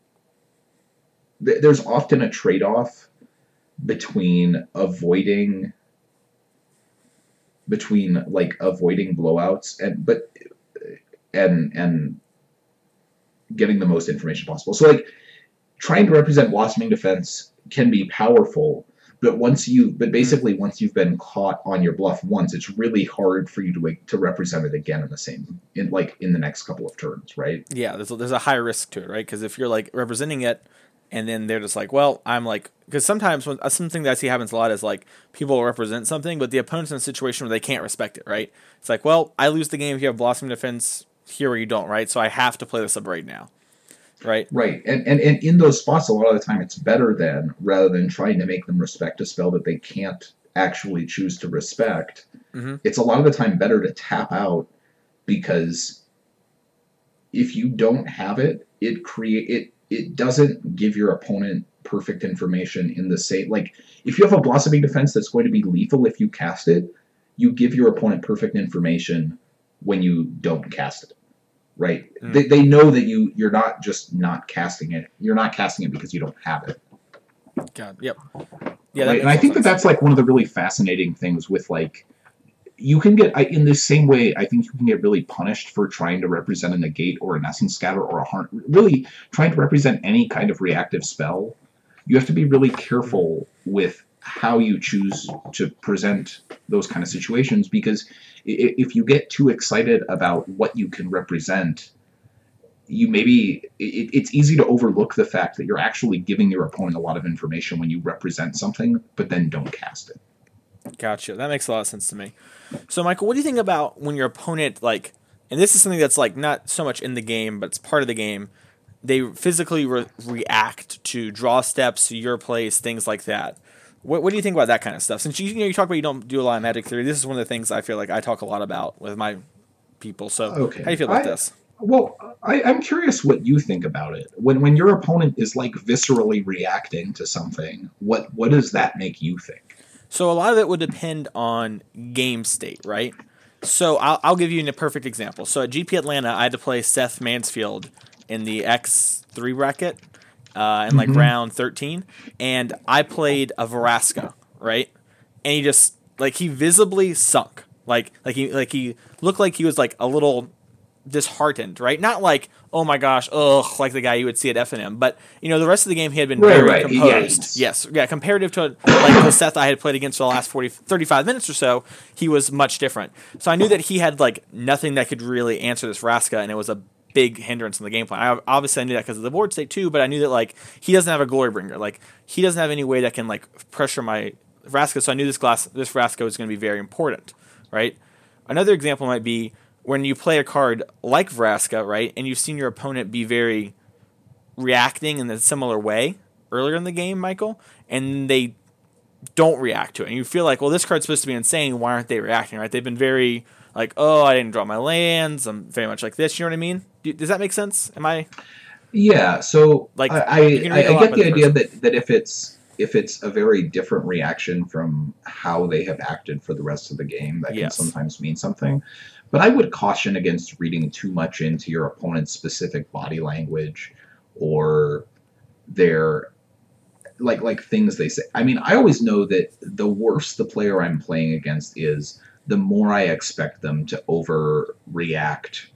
C: th- there's often a trade-off between avoiding between like avoiding blowouts and but and and getting the most information possible. So like trying to represent Blossoming Defense can be powerful, but once you but basically once you've been caught on your bluff once, it's really hard for you to like, to represent it again in the same in like in the next couple of turns, right?
B: Yeah, there's a, there's a high risk to it, right? Because if you're like representing it and then they're just like, well, I'm like, because sometimes when, something that I see happens a lot is like people represent something, but the opponent's in a situation where they can't respect it, right? It's like, well, I lose the game if you have Blossoming Defense here or you don't, right? So I have to play this Abrade now, right?
C: Right, and, and and in those spots, a lot of the time, it's better then, rather than trying to make them respect a spell that they can't actually choose to respect. Mm-hmm. It's a lot of the time better to tap out, because if you don't have it, it create it. It doesn't give your opponent perfect information in the same... Like, if you have a Blossoming Defense that's going to be lethal if you cast it, you give your opponent perfect information when you don't cast it, right? Mm. They they know that you, you're not just not casting it. You're not casting it because you don't have it.
B: God, yep. Yeah,
C: right? And I think that that's, like, one of the really fascinating things with, like, you can get, I, in the same way, I think you can get really punished for trying to represent a negate or an essence scatter or a harm, really trying to represent any kind of reactive spell. You have to be really careful with how you choose to present those kind of situations, because if you get too excited about what you can represent, you maybe it, it's easy to overlook the fact that you're actually giving your opponent a lot of information when you represent something, but then don't cast it.
B: Gotcha. That makes a lot of sense to me. So, Michael, what do you think about when your opponent, like, and this is something that's like not so much in the game, but it's part of the game, they physically re- react to draw steps, your plays, things like that. What, what do you think about that kind of stuff? Since you, you know you talk about you don't do a lot of Magic theory, this is one of the things I feel like I talk a lot about with my people. So,
C: okay. How
B: do you feel about
C: I,
B: this?
C: Well, I, I'm curious what you think about it. When when your opponent is like viscerally reacting to something, what what does that make you think?
B: So a lot of it would depend on game state, right? So I'll, I'll give you a perfect example. So at G P Atlanta, I had to play Seth Mansfield in the X three bracket uh, in like mm-hmm. round thirteen, and I played a Vraska, right? And he just like he visibly sunk, like like he like he looked like he was like a little disheartened, right? Not like, oh my gosh, ugh, like the guy you would see at F N M, but you know, the rest of the game he had been
C: right,
B: very
C: right.
B: composed.
C: Yeah,
B: yes, yeah, comparative to like the Seth I had played against for the last forty, thirty-five minutes or so, he was much different. So I knew that he had like nothing that could really answer this Vraska, and it was a big hindrance in the game plan. I obviously I knew that because of the board state too, but I knew that like he doesn't have a Glorybringer, like he doesn't have any way that can like pressure my Vraska. So I knew this glass, this Vraska was going to be very important, right? Another example might be when you play a card like Vraska, right, and you've seen your opponent be very reacting in a similar way earlier in the game, Michael, and they don't react to it. And you feel like, well, this card's supposed to be insane. Why aren't they reacting, right? They've been very like, oh, I didn't draw my lands. I'm very much like this. You know what I mean? Do, does that make sense? Am I?
C: Yeah. So
B: like
C: I, I, I get the idea that, that if it's if it's a very different reaction from how they have acted for the rest of the game, that
B: yes.
C: can sometimes mean something. But I would caution against reading too much into your opponent's specific body language or their like like things they say. I mean, I always know that the worse the player I'm playing against is, the more I expect them to overreact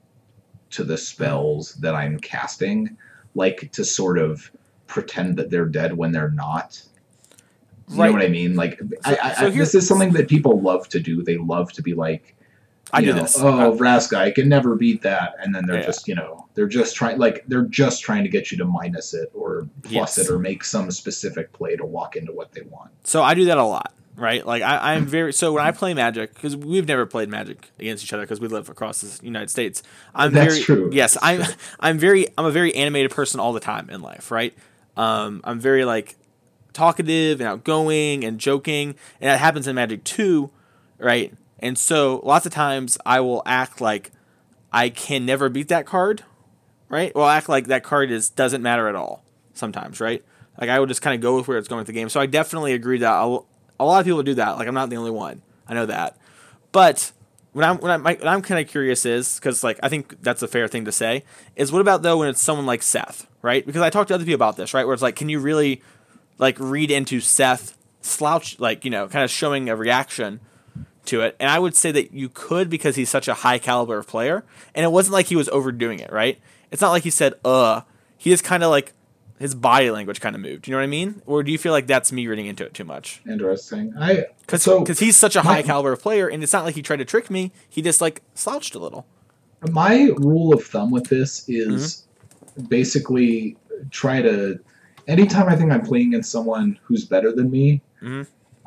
C: to the spells that I'm casting, like to sort of pretend that they're dead when they're not. You right. know what I mean? Like, so, I, I, so this is something that people love to do. They love to be like,
B: I
C: you
B: do
C: know,
B: this.
C: oh, Vraska, I can never beat that. And then they're
B: yeah.
C: just, you know, they're just trying, like, they're just trying to get you to minus it or plus
B: yes.
C: it or make some specific play to walk into what they want.
B: So I do that a lot, right? Like, I, I'm very, so when I play Magic, because we've never played Magic against each other because we live across the United States. I'm
C: That's
B: very,
C: true.
B: Yes,
C: That's
B: I'm,
C: true.
B: I'm very, I'm a very animated person all the time in life, right? Um, I'm very, like, talkative and outgoing and joking, and that happens in Magic too, right? And so lots of times I will act like I can never beat that card, right? Well, act like that card is doesn't matter at all sometimes, right? Like I will just kind of go with where it's going with the game. So I definitely agree that I'll, a lot of people do that. Like I'm not the only one. I know that. But what I'm what I'm, what I'm kind of curious is, because like I think that's a fair thing to say, is what about though when it's someone like Seth, right? Because I talked to other people about this, right? Where it's like, can you really like read into Seth slouch, like, you know, kind of showing a reaction to it? And I would say that you could, because he's such a high caliber of player, and it wasn't like he was overdoing it, right? It's not like he said, uh, he just kind of like, his body language kind of moved. You know what I mean? Or do you feel like that's me reading into it too much?
C: Interesting. I
B: Because
C: so
B: he's such a
C: my,
B: high caliber of player, and it's not like he tried to trick me. He just like slouched a little.
C: My rule of thumb with this is mm-hmm. basically try to, anytime I think I'm playing against someone who's better than me,
B: mm-hmm.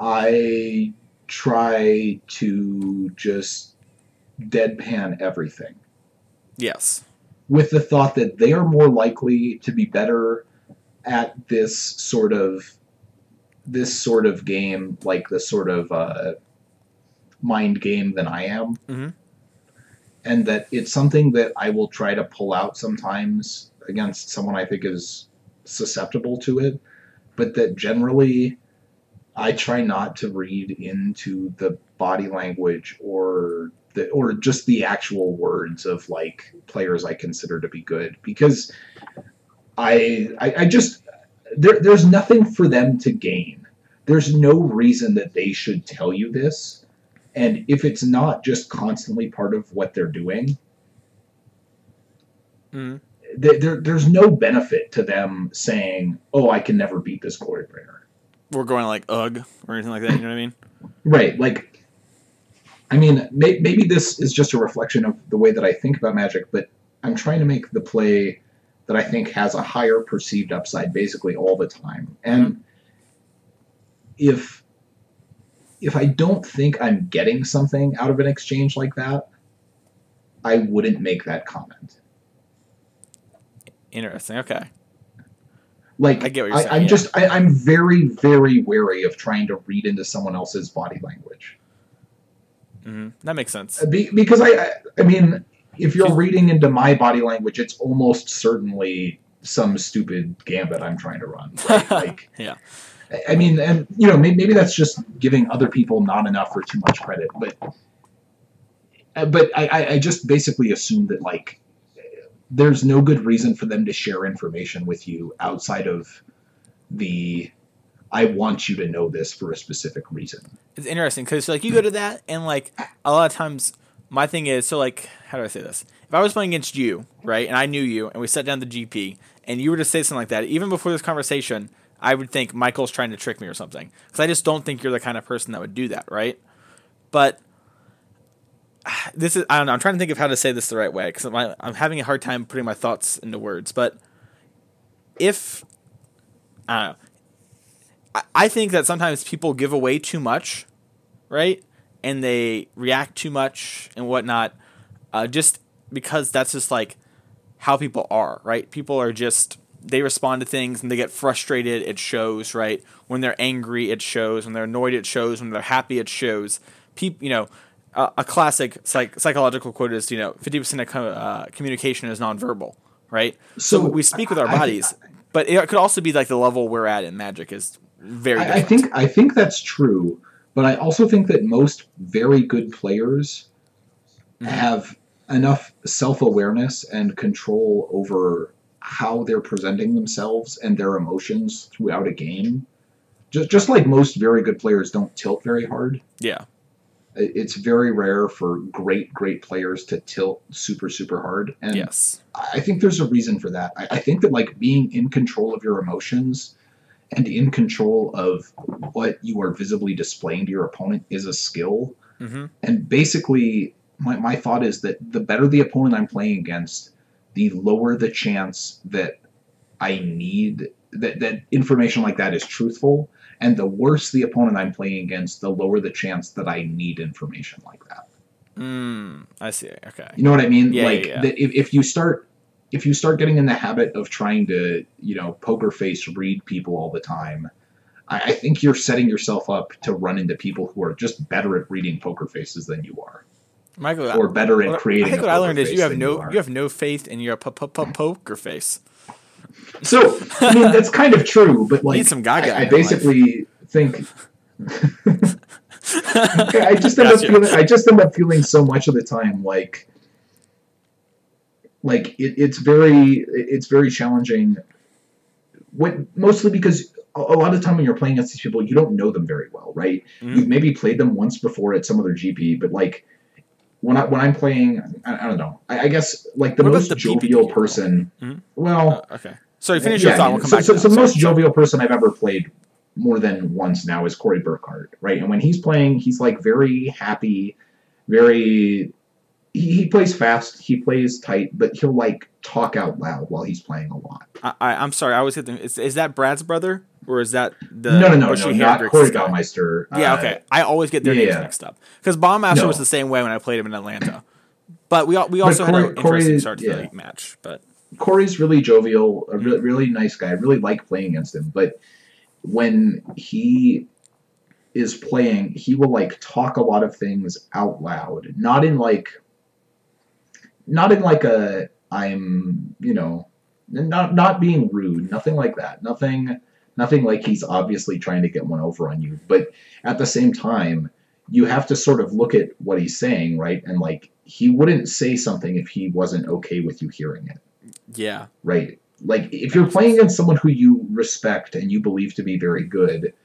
C: I try to just deadpan everything.
B: Yes.
C: With the thought that they are more likely to be better at this sort of this sort of game, like the sort of uh, mind game than I am.
B: Mm-hmm.
C: And that it's something that I will try to pull out sometimes against someone I think is susceptible to it. But that generally I try not to read into the body language or the, or just the actual words of like players I consider to be good, because I I, I just there there's nothing for them to gain. There's no reason that they should tell you this, And if it's not just constantly part of what they're doing,
B: mm-hmm.
C: th- there, there's no benefit to them saying, oh, I can never beat this Glorybringer.
B: We're going like, ugh, or anything like that, you know what I mean?
C: Right, like, I mean, may- maybe this is just a reflection of the way that I think about Magic, but I'm trying to make the play that I think has a higher perceived upside basically all the time. And mm-hmm. if if I don't think I'm getting something out of an exchange like that, I wouldn't make that comment.
B: Interesting, okay.
C: Like,
B: I get what you're saying,
C: I, I'm
B: yeah.
C: just, I, I'm very, very wary of trying to read into someone else's body language.
B: Mm-hmm. That makes sense.
C: Be, because I, I, I mean, if you're reading into my body language, it's almost certainly some stupid gambit I'm trying to run. Right? Like,
B: yeah.
C: I mean, and you know, maybe, maybe that's just giving other people not enough or too much credit, but, but I, I just basically assume that like, there's no good reason for them to share information with you outside of the, I want you to know this for a specific reason.
B: It's interesting because like you go to that and like a lot of times my thing is, so like, how do I say this? If I was playing against you, right, and I knew you and we sat down the G P and you were to say something like that, even before this conversation, I would think Michael's trying to trick me or something because I just don't think you're the kind of person that would do that, right? But this is, I don't know, I'm trying to think of how to say this the right way because I'm, I'm having a hard time putting my thoughts into words. But if, I don't know, I, I think that sometimes people give away too much, right? And they react too much and whatnot, uh, just because that's just like how people are, right? People are just, they respond to things and they get frustrated, it shows, right? When they're angry, it shows. When they're annoyed, it shows. When they're happy, it shows. People, you know, Uh, a classic psych- psychological quote is, you know, fifty percent of co- uh, communication is nonverbal, right? So, so we speak with our bodies, I, I, but it could also be like the level we're at in Magic is very
C: I,
B: different.
C: I think I think that's true, but I also think that most very good players mm-hmm. have enough self-awareness and control over how they're presenting themselves and their emotions throughout a game. Just, just like most very good players don't tilt very hard.
B: Yeah.
C: It's very rare for great, great players to tilt super, super hard. And
B: yes.
C: I think there's a reason for that. I, I think that like being in control of your emotions and in control of what you are visibly displaying to your opponent is a skill.
B: Mm-hmm.
C: And basically, my, my thought is that the better the opponent I'm playing against, the lower the chance that I need, that, that information like that is truthful. And the worse the opponent I'm playing against, the lower the chance that I need information like that.
B: Mm, I see. Okay.
C: You know what I mean?
B: Yeah,
C: like
B: yeah, yeah.
C: The, if, if you start if you start getting in the habit of trying to, you know, poker face read people all the time, I, I think you're setting yourself up to run into people who are just better at reading poker faces than you are.
B: Michael,
C: or better at
B: what,
C: creating.
B: I think
C: a
B: what I learned is you have no
C: you,
B: you have no faith in your p- p- p- poker face.
C: So I mean that's kind of true, but like
B: need some Gaga
C: I, I basically think I just end
B: gotcha.
C: up feeling I just end up feeling so much of the time like like it, it's very it's very challenging. What mostly because a, a lot of the time when you're playing against these people, you don't know them very well, right? Mm-hmm. You've maybe played them once before at some other G P, but like. When I when I'm playing, I, I don't know. I, I guess like the
B: what
C: most
B: the
C: jovial person.
B: Mm-hmm.
C: Well,
B: uh, okay. Sorry, finish
C: yeah,
B: your thought. We'll come
C: so,
B: back.
C: So,
B: to
C: so the most
B: sorry.
C: jovial person I've ever played more than once now is Corey Burkhart, right? And when he's playing, he's like very happy, very. He, he plays fast. He plays tight, but he'll like talk out loud while he's playing a lot.
B: I, I I'm sorry. I always get them. Is, is that Brad's brother? Or is that the
C: no no no no not Corey Baumeister?
B: Yeah, okay. I always get their
C: yeah,
B: names
C: yeah.
B: mixed up because Baumeister
C: No.
B: was the same way when I played him in Atlanta. But we we also
C: Corey,
B: had an interesting
C: Corey,
B: start to
C: yeah.
B: the match. But
C: Corey's really jovial, a really, really nice guy. I really like playing against him. But when he is playing, he will like talk a lot of things out loud, not in like, not in like a I'm you know, not not being rude, nothing like that, nothing nothing like he's obviously trying to get one over on you. But at the same time, you have to sort of look at what he's saying, right? And like, he wouldn't say something if he wasn't okay with you hearing it.
B: Yeah.
C: Right. Like, if you're playing against someone who you respect and you believe to be very good,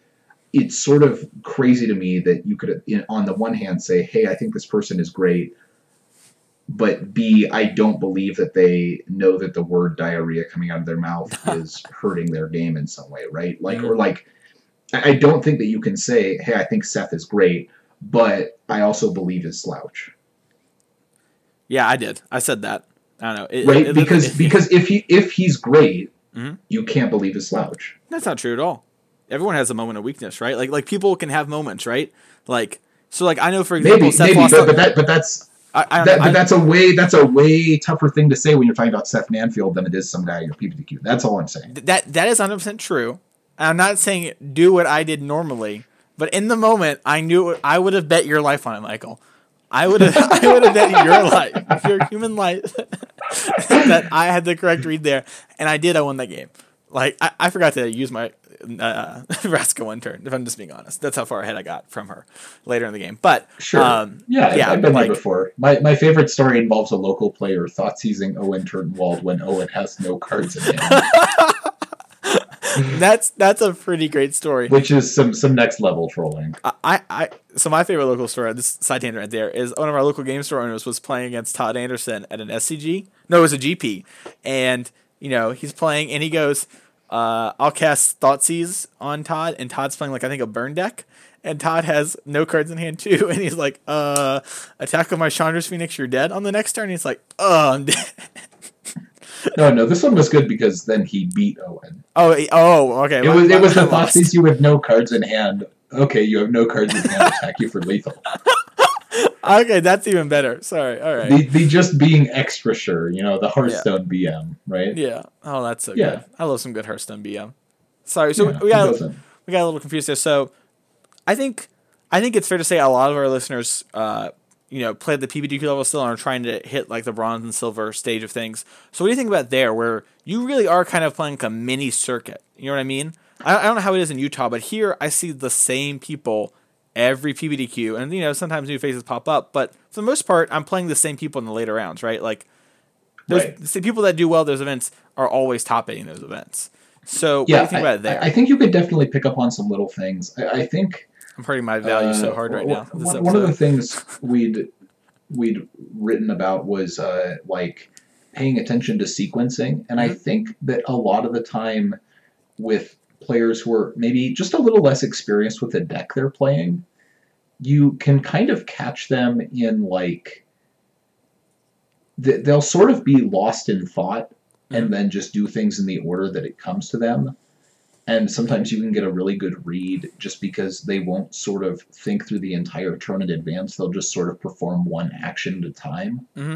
C: it's sort of crazy to me that you could, on the one hand, say, hey, I think this person is great, but B, I don't believe that they know that the word diarrhea coming out of their mouth is hurting their game in some way, right? Like, mm-hmm. or like, I don't think that you can say, hey, I think Seth is great, but I also believe his slouch.
B: Yeah, I did. I said that. I don't know. It,
C: right?
B: It,
C: because
B: it, it,
C: because if he if he's great,
B: mm-hmm.
C: you can't believe his slouch.
B: That's not true at all. Everyone has a moment of weakness, right? Like like people can have moments, right? Like so, like I know for example,
C: maybe
B: Seth
C: maybe,
B: lost
C: but, but that but that's
B: I, I,
C: that,
B: I,
C: but that's a way that's a way tougher thing to say when you're talking about Seth Manfield than it is some guy in your P B D Q. That's all I'm saying.
B: That that is one hundred percent true. I'm not saying do what I did normally, but in the moment, I knew I would have bet your life on it, Michael. I would have I would have bet your life, your human life, that I had the correct read there, and I did. I won that game. Like I, I forgot to use my uh, Vraska one turn. If I'm just being honest, that's how far ahead I got from her later in the game. But
C: sure,
B: um,
C: yeah,
B: yeah,
C: I've been
B: like,
C: there before. My my favorite story involves a local player thought seizing Owen Turnwald when Owen has no cards in hand.
B: that's that's a pretty great story.
C: Which is some some next level trolling.
B: I, I so my favorite local story, this side tangent right there, is one of our local game store owners was playing against Todd Anderson at an S C G. No, it was a G P. And, you know, he's playing and he goes, uh, I'll cast Thoughtseize on Todd, and Todd's playing like I think a burn deck. And Todd has no cards in hand too, and he's like, uh, attack with my Chandra's Phoenix, you're dead on the next turn. He's like, oh, I'm dead.
C: No, no, this one was good because then he beat Owen.
B: Oh, oh, okay.
C: It was it was the Thoughtseize you with no cards in hand. Okay, you have no cards in hand. Attack you for lethal.
B: Okay, that's even better. Sorry. All right.
C: The, the just being extra sure, you know, the Hearthstone yeah. B M, right?
B: Yeah. Oh, that's so
C: yeah.
B: good. I love some good Hearthstone B M. Sorry. So yeah, we got we got a little confused there. So I think I think it's fair to say a lot of our listeners, uh, you know, play at the P B D Q level still and are trying to hit like the bronze and silver stage of things. So what do you think about there, where you really are kind of playing like a mini circuit? You know what I mean? I, I don't know how it is in Utah, but here I see the same people every P B D Q, and you know sometimes new faces pop up, but for the most part, I'm playing the same people in the later rounds, right? Like, those right. the people that do well at those events are always top eight in those events. So
C: yeah,
B: what do you think
C: I,
B: about it there?
C: I think you could definitely pick up on some little things. I, I think
B: I'm hurting my value uh, so hard right now.
C: One, one of the things we'd we'd written about was uh, like paying attention to sequencing, and mm-hmm. I think that a lot of the time with players who are maybe just a little less experienced with the deck they're playing, you can kind of catch them in like th- they'll sort of be lost in thought mm-hmm. and then just do things in the order that it comes to them. And sometimes you can get a really good read just because they won't sort of think through the entire turn in advance. They'll just sort of perform one action at a time.
B: Mm-hmm.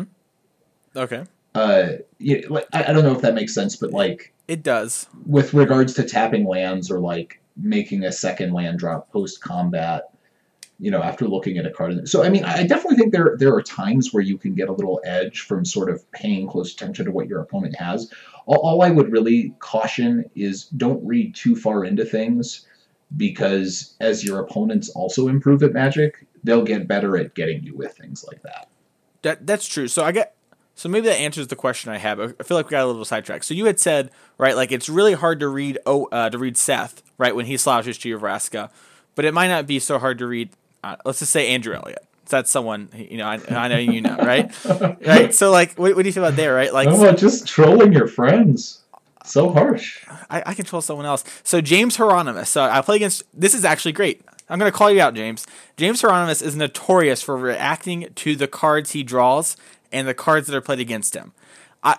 B: Okay.
C: Uh, yeah, like, I, I don't know if that makes sense, but like
B: it does.
C: With regards to tapping lands or like making a second land drop post combat, you know, after looking at a card. So I mean, I definitely think there there are times where you can get a little edge from sort of paying close attention to what your opponent has. All, all I would really caution is don't read too far into things, because as your opponents also improve at Magic, they'll get better at getting you with things like that.
B: That that's true. So I get. So maybe that answers the question I have. I feel like we got a little sidetracked. So you had said, right, like it's really hard to read oh, uh, to read Seth, right, when he slouches to your Vraska, but it might not be so hard to read, uh, let's just say Andrew Elliott. That's someone, you know, I, I know you know, right? Right? So like, what, what do you feel about there, right? Like,
C: no, just trolling your friends. So harsh.
B: I, I can troll someone else. So James Hieronymus. So I play against, this is actually great. I'm going to call you out, James. James Hieronymus is notorious for reacting to the cards he draws and the cards that are played against him. I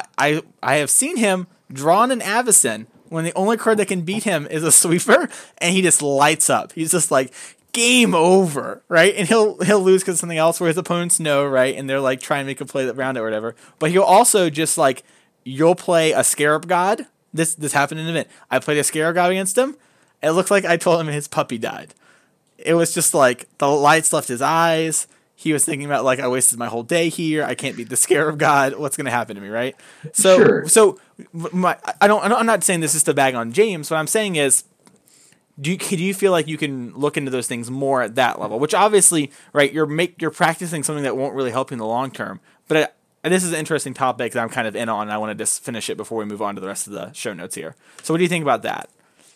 B: I I have seen him drawn an Avacyn when the only card that can beat him is a sweeper, and he just lights up. He's just like, game over, right? And he'll he'll lose because of something else where his opponents know, right? And they're like trying to make a play around it or whatever. But he'll also just like, you'll play a Scarab God. This this happened in an event. I played a Scarab God against him. It looked like I told him his puppy died. It was just like the lights left his eyes. He was thinking about like, I wasted my whole day here. I can't beat the Scarab God. What's going to happen to me, right? So,
C: sure.
B: so my, I don't. I'm not saying this is to bag on James. What I'm saying is, do you, do you feel like you can look into those things more at that level? Which obviously, right, you're make you're practicing something that won't really help you in the long term. But I, and this is an interesting topic that I'm kind of in on, and I want to just finish it before we move on to the rest of the show notes here. So, what do you think about that?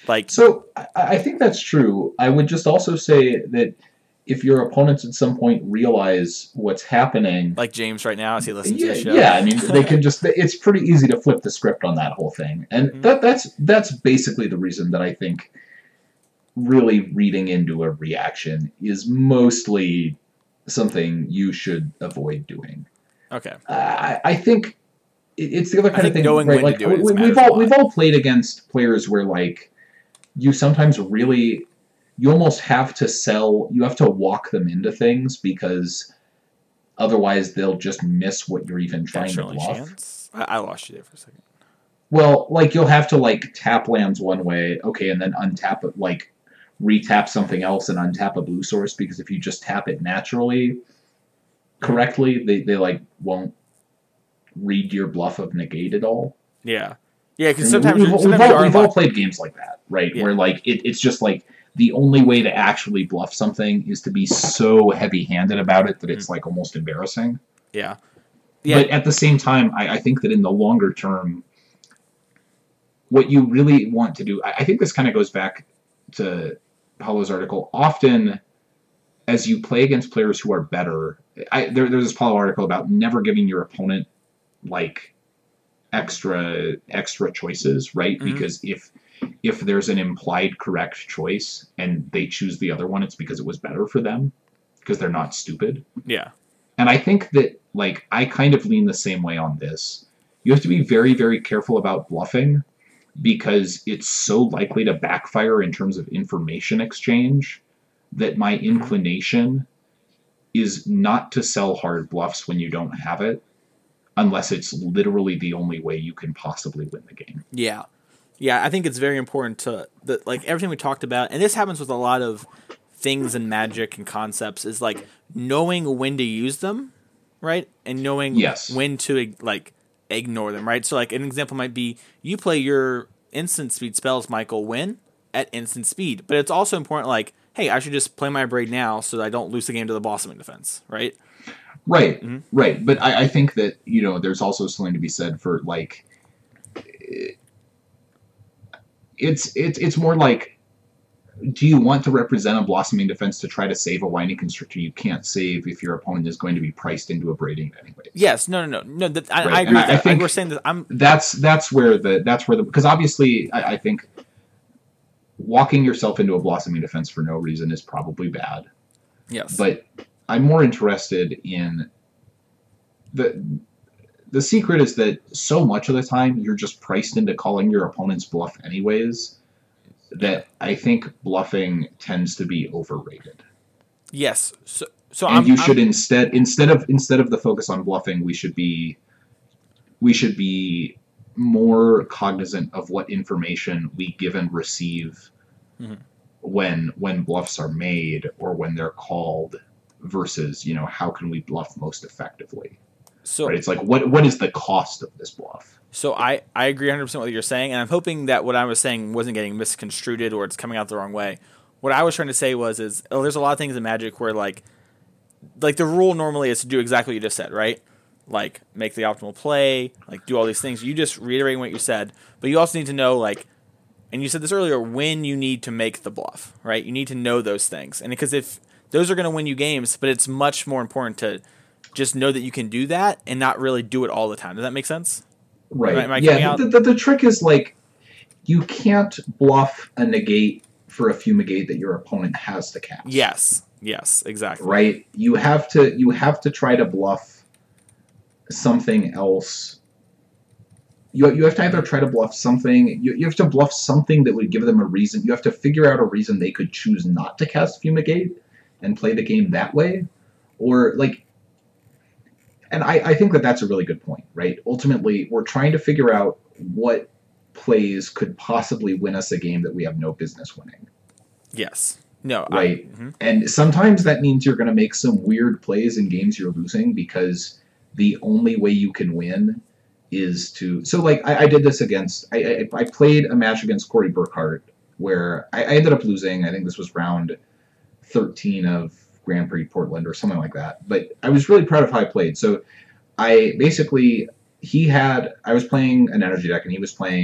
B: Like,
C: so I, I think that's true. I would just also say that if your opponents at some point realize what's happening,
B: like James right now as he listens
C: yeah,
B: to the show.
C: yeah, I mean, they can just, it's pretty easy to flip the script on that whole thing. And
B: Mhm.
C: that that's that's basically the reason that I think really reading into a reaction is mostly something you should avoid doing.
B: Okay.
C: I, I think it- it's the other
B: I
C: kind of
B: think
C: thing.
B: knowing
C: right?
B: when to
C: like,
B: do it
C: we,
B: matters
C: we've
B: a
C: all
B: lot.
C: we've all played against players where like you sometimes really you almost have to sell. You have to walk them into things because otherwise they'll just miss what you're even trying
B: That's
C: to
B: your only
C: bluff.
B: chance. I, I lost you there for a second.
C: Well, like you'll have to like tap lands one way, okay, and then untap it, like retap something else and untap a blue source because if you just tap it naturally, correctly, they, they like won't read your bluff of negate at all.
B: Yeah. Yeah, because
C: And
B: sometimes,
C: we've,
B: you're-
C: we've
B: sometimes
C: all,
B: you are
C: we've all
B: locked-
C: played games like that, right?
B: Yeah.
C: Where like it, it's just like the only way to actually bluff something is to be so heavy-handed about it that it's
B: Mm-hmm.
C: like almost embarrassing.
B: Yeah. Yeah.
C: But at the same time, I, I think that in the longer term, what you really want to do, I, I think this kind of goes back to Paulo's article. Often, as you play against players who are better, I, there, there's this Paulo article about never giving your opponent like extra extra choices, right?
B: Mhm.
C: Because if if there's an implied correct choice and they choose the other one, it's because it was better for them because they're not stupid.
B: Yeah.
C: And I think that, like, I kind of lean the same way on this. You have to be very, very careful about bluffing because it's so likely to backfire in terms of information exchange that my inclination is not to sell hard bluffs when you don't have it unless it's literally the only way you can possibly win the game.
B: Yeah. Yeah, I think it's very important to, the, like, everything we talked about, and this happens with a lot of things in Magic and concepts, is, like, knowing when to use them, right? And knowing
C: Yes.
B: when to, like, ignore them, right? So, like, an example might be, you play your instant speed spells, Michael, when? At instant speed. But it's also important, like, hey, I should just play my Braid now so that I don't lose the game to the Blossoming Defense, right?
C: Right,
B: Mhm.
C: right. But I, I think that, you know, there's also something to be said for, like, it's it's it's more like, do you want to represent a Blossoming Defense to try to save a Winding Constrictor you can't save if your opponent is going to be priced into a Braiding anyway?
B: Yes, no, no, no. no that, I,
C: Right,
B: I agree
C: and
B: with
C: I- I
B: that. Like,
C: think-
B: we're saying that I'm,
C: That's that's where the that's where the because obviously I, I think walking yourself into a Blossoming Defense for no reason is probably bad.
B: yes.
C: But I'm more interested in the the secret is that so much of the time you're just priced into calling your opponent's bluff anyways, that I think bluffing tends to be overrated.
B: yes. So, so
C: And
B: I'm,
C: you
B: I'm-
C: should instead instead of instead of the focus on bluffing, we should be we should be more cognizant of what information we give and receive
B: Mhm.
C: when when bluffs are made or when they're called versus, you know, how can we bluff most effectively?
B: so,
C: Right? It's like what what is the cost of this bluff?
B: So I, I agree one hundred percent with what you're saying, and I'm hoping that what I was saying wasn't getting misconstrued or it's coming out the wrong way. What I was trying to say was is oh, there's a lot of things in Magic where like like the rule normally is to do exactly what you just said, right? Like make the optimal play, like do all these things. You just reiterating what you said, but you also need to know like, and you said this earlier, when you need to make the bluff, right? You need to know those things, and because if those are going to win you games, but it's much more important to just know that you can do that and not really do it all the time. Does that make sense?
C: Right.
B: Am I- am I coming
C: yeah,
B: out?
C: the, the, the trick is like you can't bluff a negate for a fumigate that your opponent has to cast.
B: Yes. Yes, exactly.
C: Right? You have to you have to try to bluff something else. You, you have to either try to bluff something, you, you have to bluff something that would give them a reason. You have to figure out a reason they could choose not to cast Fumigate and play the game that way. Or, like, and I, I think that that's a really good point, right? Ultimately, we're trying to figure out what plays could possibly win us a game that we have no business winning.
B: Yes. No.
C: Right.
B: I, mhm.
C: And sometimes that means you're going to make some weird plays in games you're losing because the only way you can win is to. So, like, I, I did this against. I, I I played a match against Corey Burkhart where I, I ended up losing. I think this was round thirteen of Grand Prix Portland or something like that. But I was really proud of how I played. So, I basically. He had. I was playing an energy deck and he was playing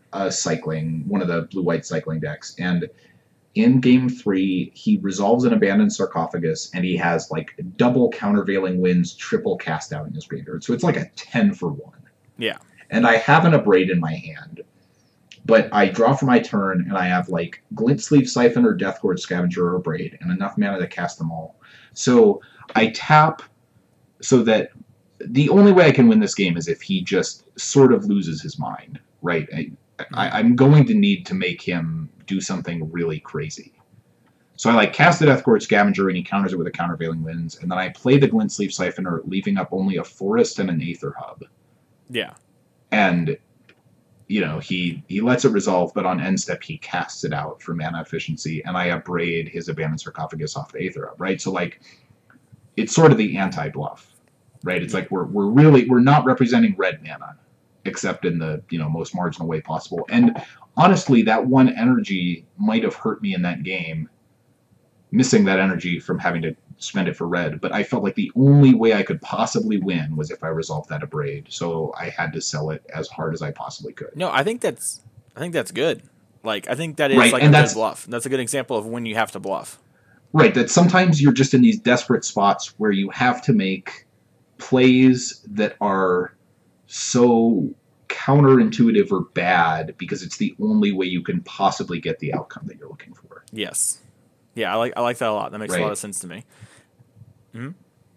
C: uh, cycling, one of the blue-white cycling decks, and in game three, he resolves an abandoned sarcophagus, and he has like double countervailing winds, triple cast out in his graveyard. So it's like a ten for one.
B: Yeah.
C: And I have an Abrade in my hand, but I draw for my turn, and I have like Glint Sleeve Siphon or Deathgorge Scavenger or Abrade, and enough mana to cast them all. So I tap so that the only way I can win this game is if he just sort of loses his mind, right? I, I, I'm going to need to make him do something really crazy. So I like cast the Deathgorge Scavenger, and he counters it with a Countervailing Winds, and then I play the Glint Sleeve Siphoner, leaving up only a Forest and an Aether Hub.
B: Yeah.
C: And, you know, he, he lets it resolve, but on end step he casts it out for mana efficiency, and I Abrade his Abandoned Sarcophagus off the Aether Hub, right? So, like, it's sort of the anti-bluff, right? It's like we're we're really, we're not representing red mana, except in the, you know, most marginal way possible. And honestly, that one energy might have hurt me in that game, missing that energy from having to spend it for red, but I felt like the only way I could possibly win was if I resolved that Abrade, so I had to sell it as hard as I possibly could.
B: No, I think that's I think that's good. Like, I think that is
C: right,
B: like
C: and
B: a
C: that's,
B: good bluff. That's a good example of when you have to bluff.
C: Right, that sometimes you're just in these desperate spots where you have to make plays that are so counterintuitive or bad because it's the only way you can possibly get the outcome that you're looking for.
B: Yes. Yeah, I like I like that a lot. That makes
C: right.
B: a lot of sense to me. Mm-hmm.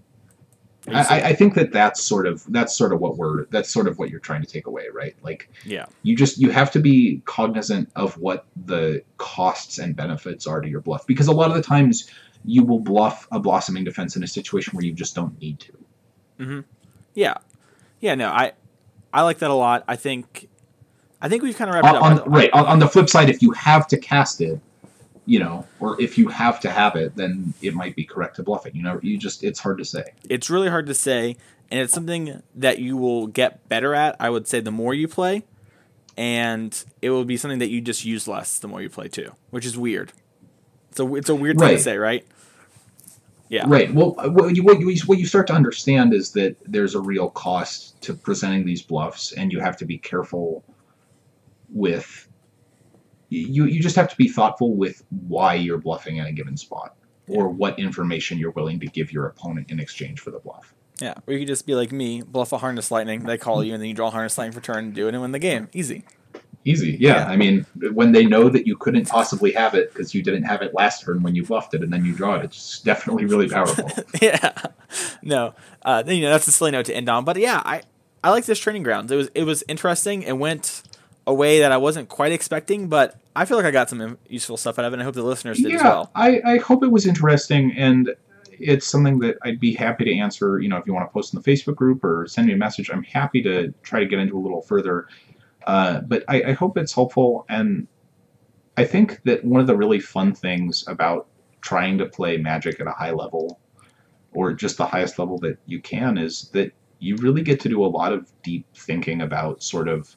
C: I, I think that that's sort of that's sort of what we're that's sort of what you're trying to take away, right? Like,
B: yeah,
C: you just you have to be cognizant of what the costs and benefits are to your bluff, because a lot of the times you will bluff a Blossoming Defense in a situation where you just don't need to.
B: Mm-hmm. Yeah, yeah. No, I I like that a lot. I think I think we've kind of wrapped
C: on,
B: it up.
C: On, right. On, on the flip side, if you have to cast it, you know, or if you have to have it, then it might be correct to bluff it. You know, you just, it's hard to say.
B: It's really hard to say, and it's something that you will get better at, I would say, the more you play, and it will be something that you just use less the more you play too, which is weird. It's a, it's a weird thing
C: right.
B: to say, right? Yeah.
C: Right. Well, what you, what you what you start to understand is that there's a real cost to presenting these bluffs, and you have to be careful with You you just have to be thoughtful with why you're bluffing in a given spot, or what information you're willing to give your opponent in exchange for the bluff.
B: Yeah, or you could just be like me, bluff a Harness Lightning, they call you, and then you draw Harness Lightning for turn and do it and win the game. Easy.
C: Easy, yeah. yeah. I mean, when they know that you couldn't possibly have it because you didn't have it last turn when you bluffed it, and then you draw it, it's definitely really powerful.
B: yeah. No, uh, you know, that's a silly note to end on. But yeah, I, I like this training grounds. It was it was interesting. It went a way that I wasn't quite expecting, but I feel like I got some useful stuff out of it, and I hope the listeners did
C: yeah,
B: as well.
C: I, I hope it was interesting, and it's something that I'd be happy to answer. You know, if you want to post in the Facebook group or send me a message, I'm happy to try to get into a little further. Uh, but I, I hope it's helpful, and I think that one of the really fun things about trying to play Magic at a high level, or just the highest level that you can, is that you really get to do a lot of deep thinking about sort of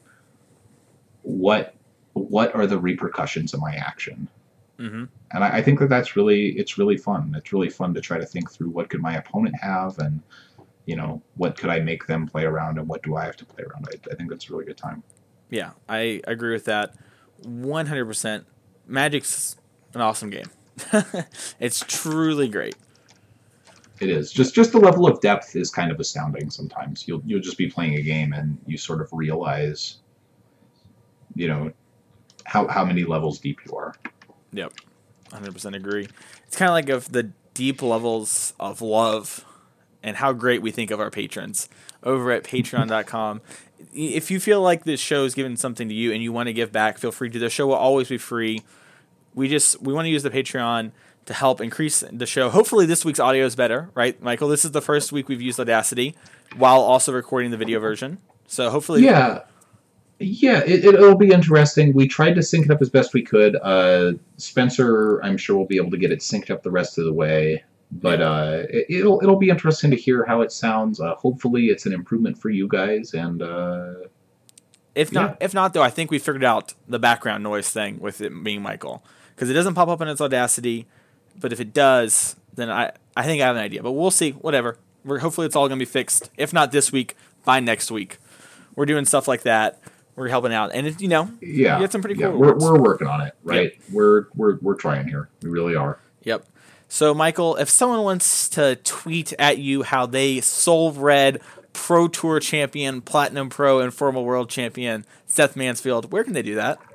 C: what what are the repercussions of my action.
B: Mm-hmm.
C: And I, I think that that's really, it's really fun. It's really fun to try to think through what could my opponent have, and, you know, what could I make them play around, and what do I have to play around. I, I think that's a really good time.
B: Yeah, I agree with that one hundred percent. Magic's an awesome game. It's truly great.
C: It is. Just just the level of depth is kind of astounding sometimes. You'll you'll just be playing a game and you sort of realize, you know, how how many levels deep you are.
B: Yep. one hundred percent agree. It's kind of like of the deep levels of love and how great we think of our patrons over at patreon dot com. If you feel like this show is giving something to you and you want to give back, feel free to. The show will always be free. We just we want to use the Patreon to help increase the show. Hopefully this week's audio is better, right, Michael? This is the first week we've used Audacity while also recording the video version. So hopefully...
C: Yeah. Yeah, it, it'll be interesting. We tried to sync it up as best we could. Uh, Spencer, I'm sure, will be able to get it synced up the rest of the way. But uh, it, it'll it'll be interesting to hear how it sounds. Uh, hopefully it's an improvement for you guys. And uh,
B: If not,
C: yeah.
B: if not, though, I think we figured out the background noise thing with it being Michael. Because it doesn't pop up in its Audacity. But if it does, then I, I think I have an idea. But we'll see. Whatever. We're, hopefully it's all going to be fixed. If not this week, by next week. We're doing stuff like that. we're helping out, and it, you know,
C: yeah,
B: you get some pretty
C: yeah,
B: cool.
C: We're
B: rewards.
C: we're working on it, right?
B: Yep.
C: We're we're we're trying here. We really are.
B: Yep. So, Michael, if someone wants to tweet at you how they Soul Red Pro Tour champion, Platinum Pro, and former World champion Seth Mansfield, where can they do that?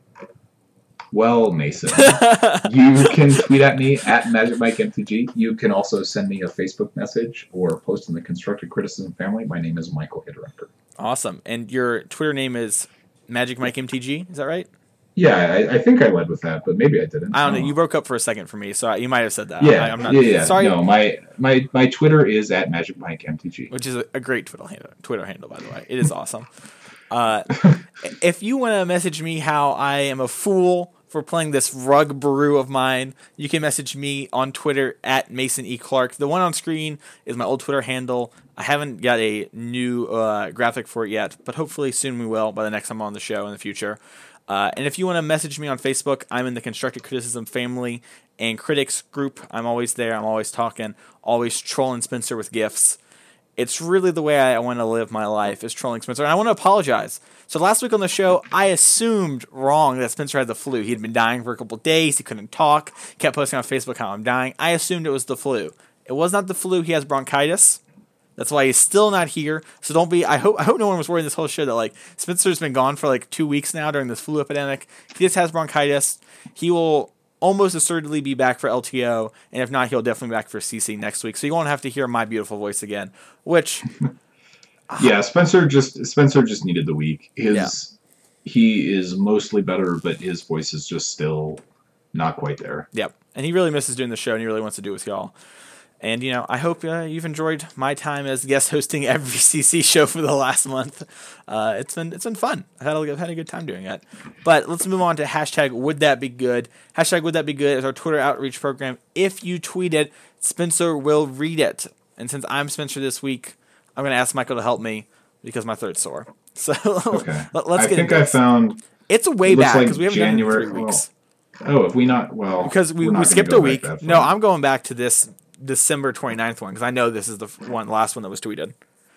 C: Well, Mason, you can tweet at me at Magic Mike M T G. You can also send me a Facebook message or post in the Constructive Criticism family. My name is Michael Hidderecker.
B: Awesome. And your Twitter name is Magic Mike M T G, is that right?
C: Yeah, I, I think I led with that, but maybe I didn't.
B: I don't know. You broke up for a second for me, so you might have said that.
C: Yeah,
B: I, I'm not,
C: yeah, yeah.
B: Sorry.
C: No, my, my, my Twitter is at Magic Mike M T G.
B: Which is a, a great Twitter handle, Twitter handle, by the way. It is awesome. Uh, if you want to message me how I am a fool for playing this rug brew of mine, you can message me on Twitter at Mason E. Clark. The one on screen is my old Twitter handle. I haven't got a new uh, graphic for it yet, but hopefully soon we will by the next time I'm on the show in the future. Uh, and if you want to message me on Facebook, I'm in the Constructive Criticism family and critics group. I'm always there. I'm always talking, always trolling Spencer with gifts. It's really the way I want to live my life, is trolling Spencer. And I want to apologize. So last week on the show, I assumed wrong that Spencer had the flu. He'd been dying for a couple of days. He couldn't talk. Kept posting on Facebook how I'm dying. I assumed it was the flu. It was not the flu. He has bronchitis. That's why he's still not here. So don't be. I hope. I hope no one was worried this whole show that like Spencer's been gone for like two weeks now during this flu epidemic. He just has bronchitis. He will almost assuredly be back for L T O, and if not, he'll definitely be back for C C next week. So you won't have to hear my beautiful voice again. Which,
C: yeah, Spencer just Spencer just needed the week. His yeah. He is mostly better, but his voice is just still not quite there.
B: Yep, and he really misses doing the show, and he really wants to do it with y'all. And, you know, I hope uh, you've enjoyed my time as guest hosting every C C show for the last month. Uh, it's been it's been fun. I've had, a, I've had a good time doing it. But let's move on to hashtag Would That Be Good. Hashtag Would That Be Good is our Twitter outreach program. If you tweet it, Spencer will read it. And since I'm Spencer this week, I'm going to ask Michael to help me because my throat's sore. So
C: okay.
B: let, let's
C: I
B: get
C: think
B: into
C: I
B: this.
C: found...
B: It's a way back because
C: like
B: we haven't
C: January,
B: done it in three weeks.
C: Well, oh, if we not... Well,
B: because we, we skipped a week. No, I'm going back to this... December twenty-ninth one, because I know this is the one last one that was tweeted.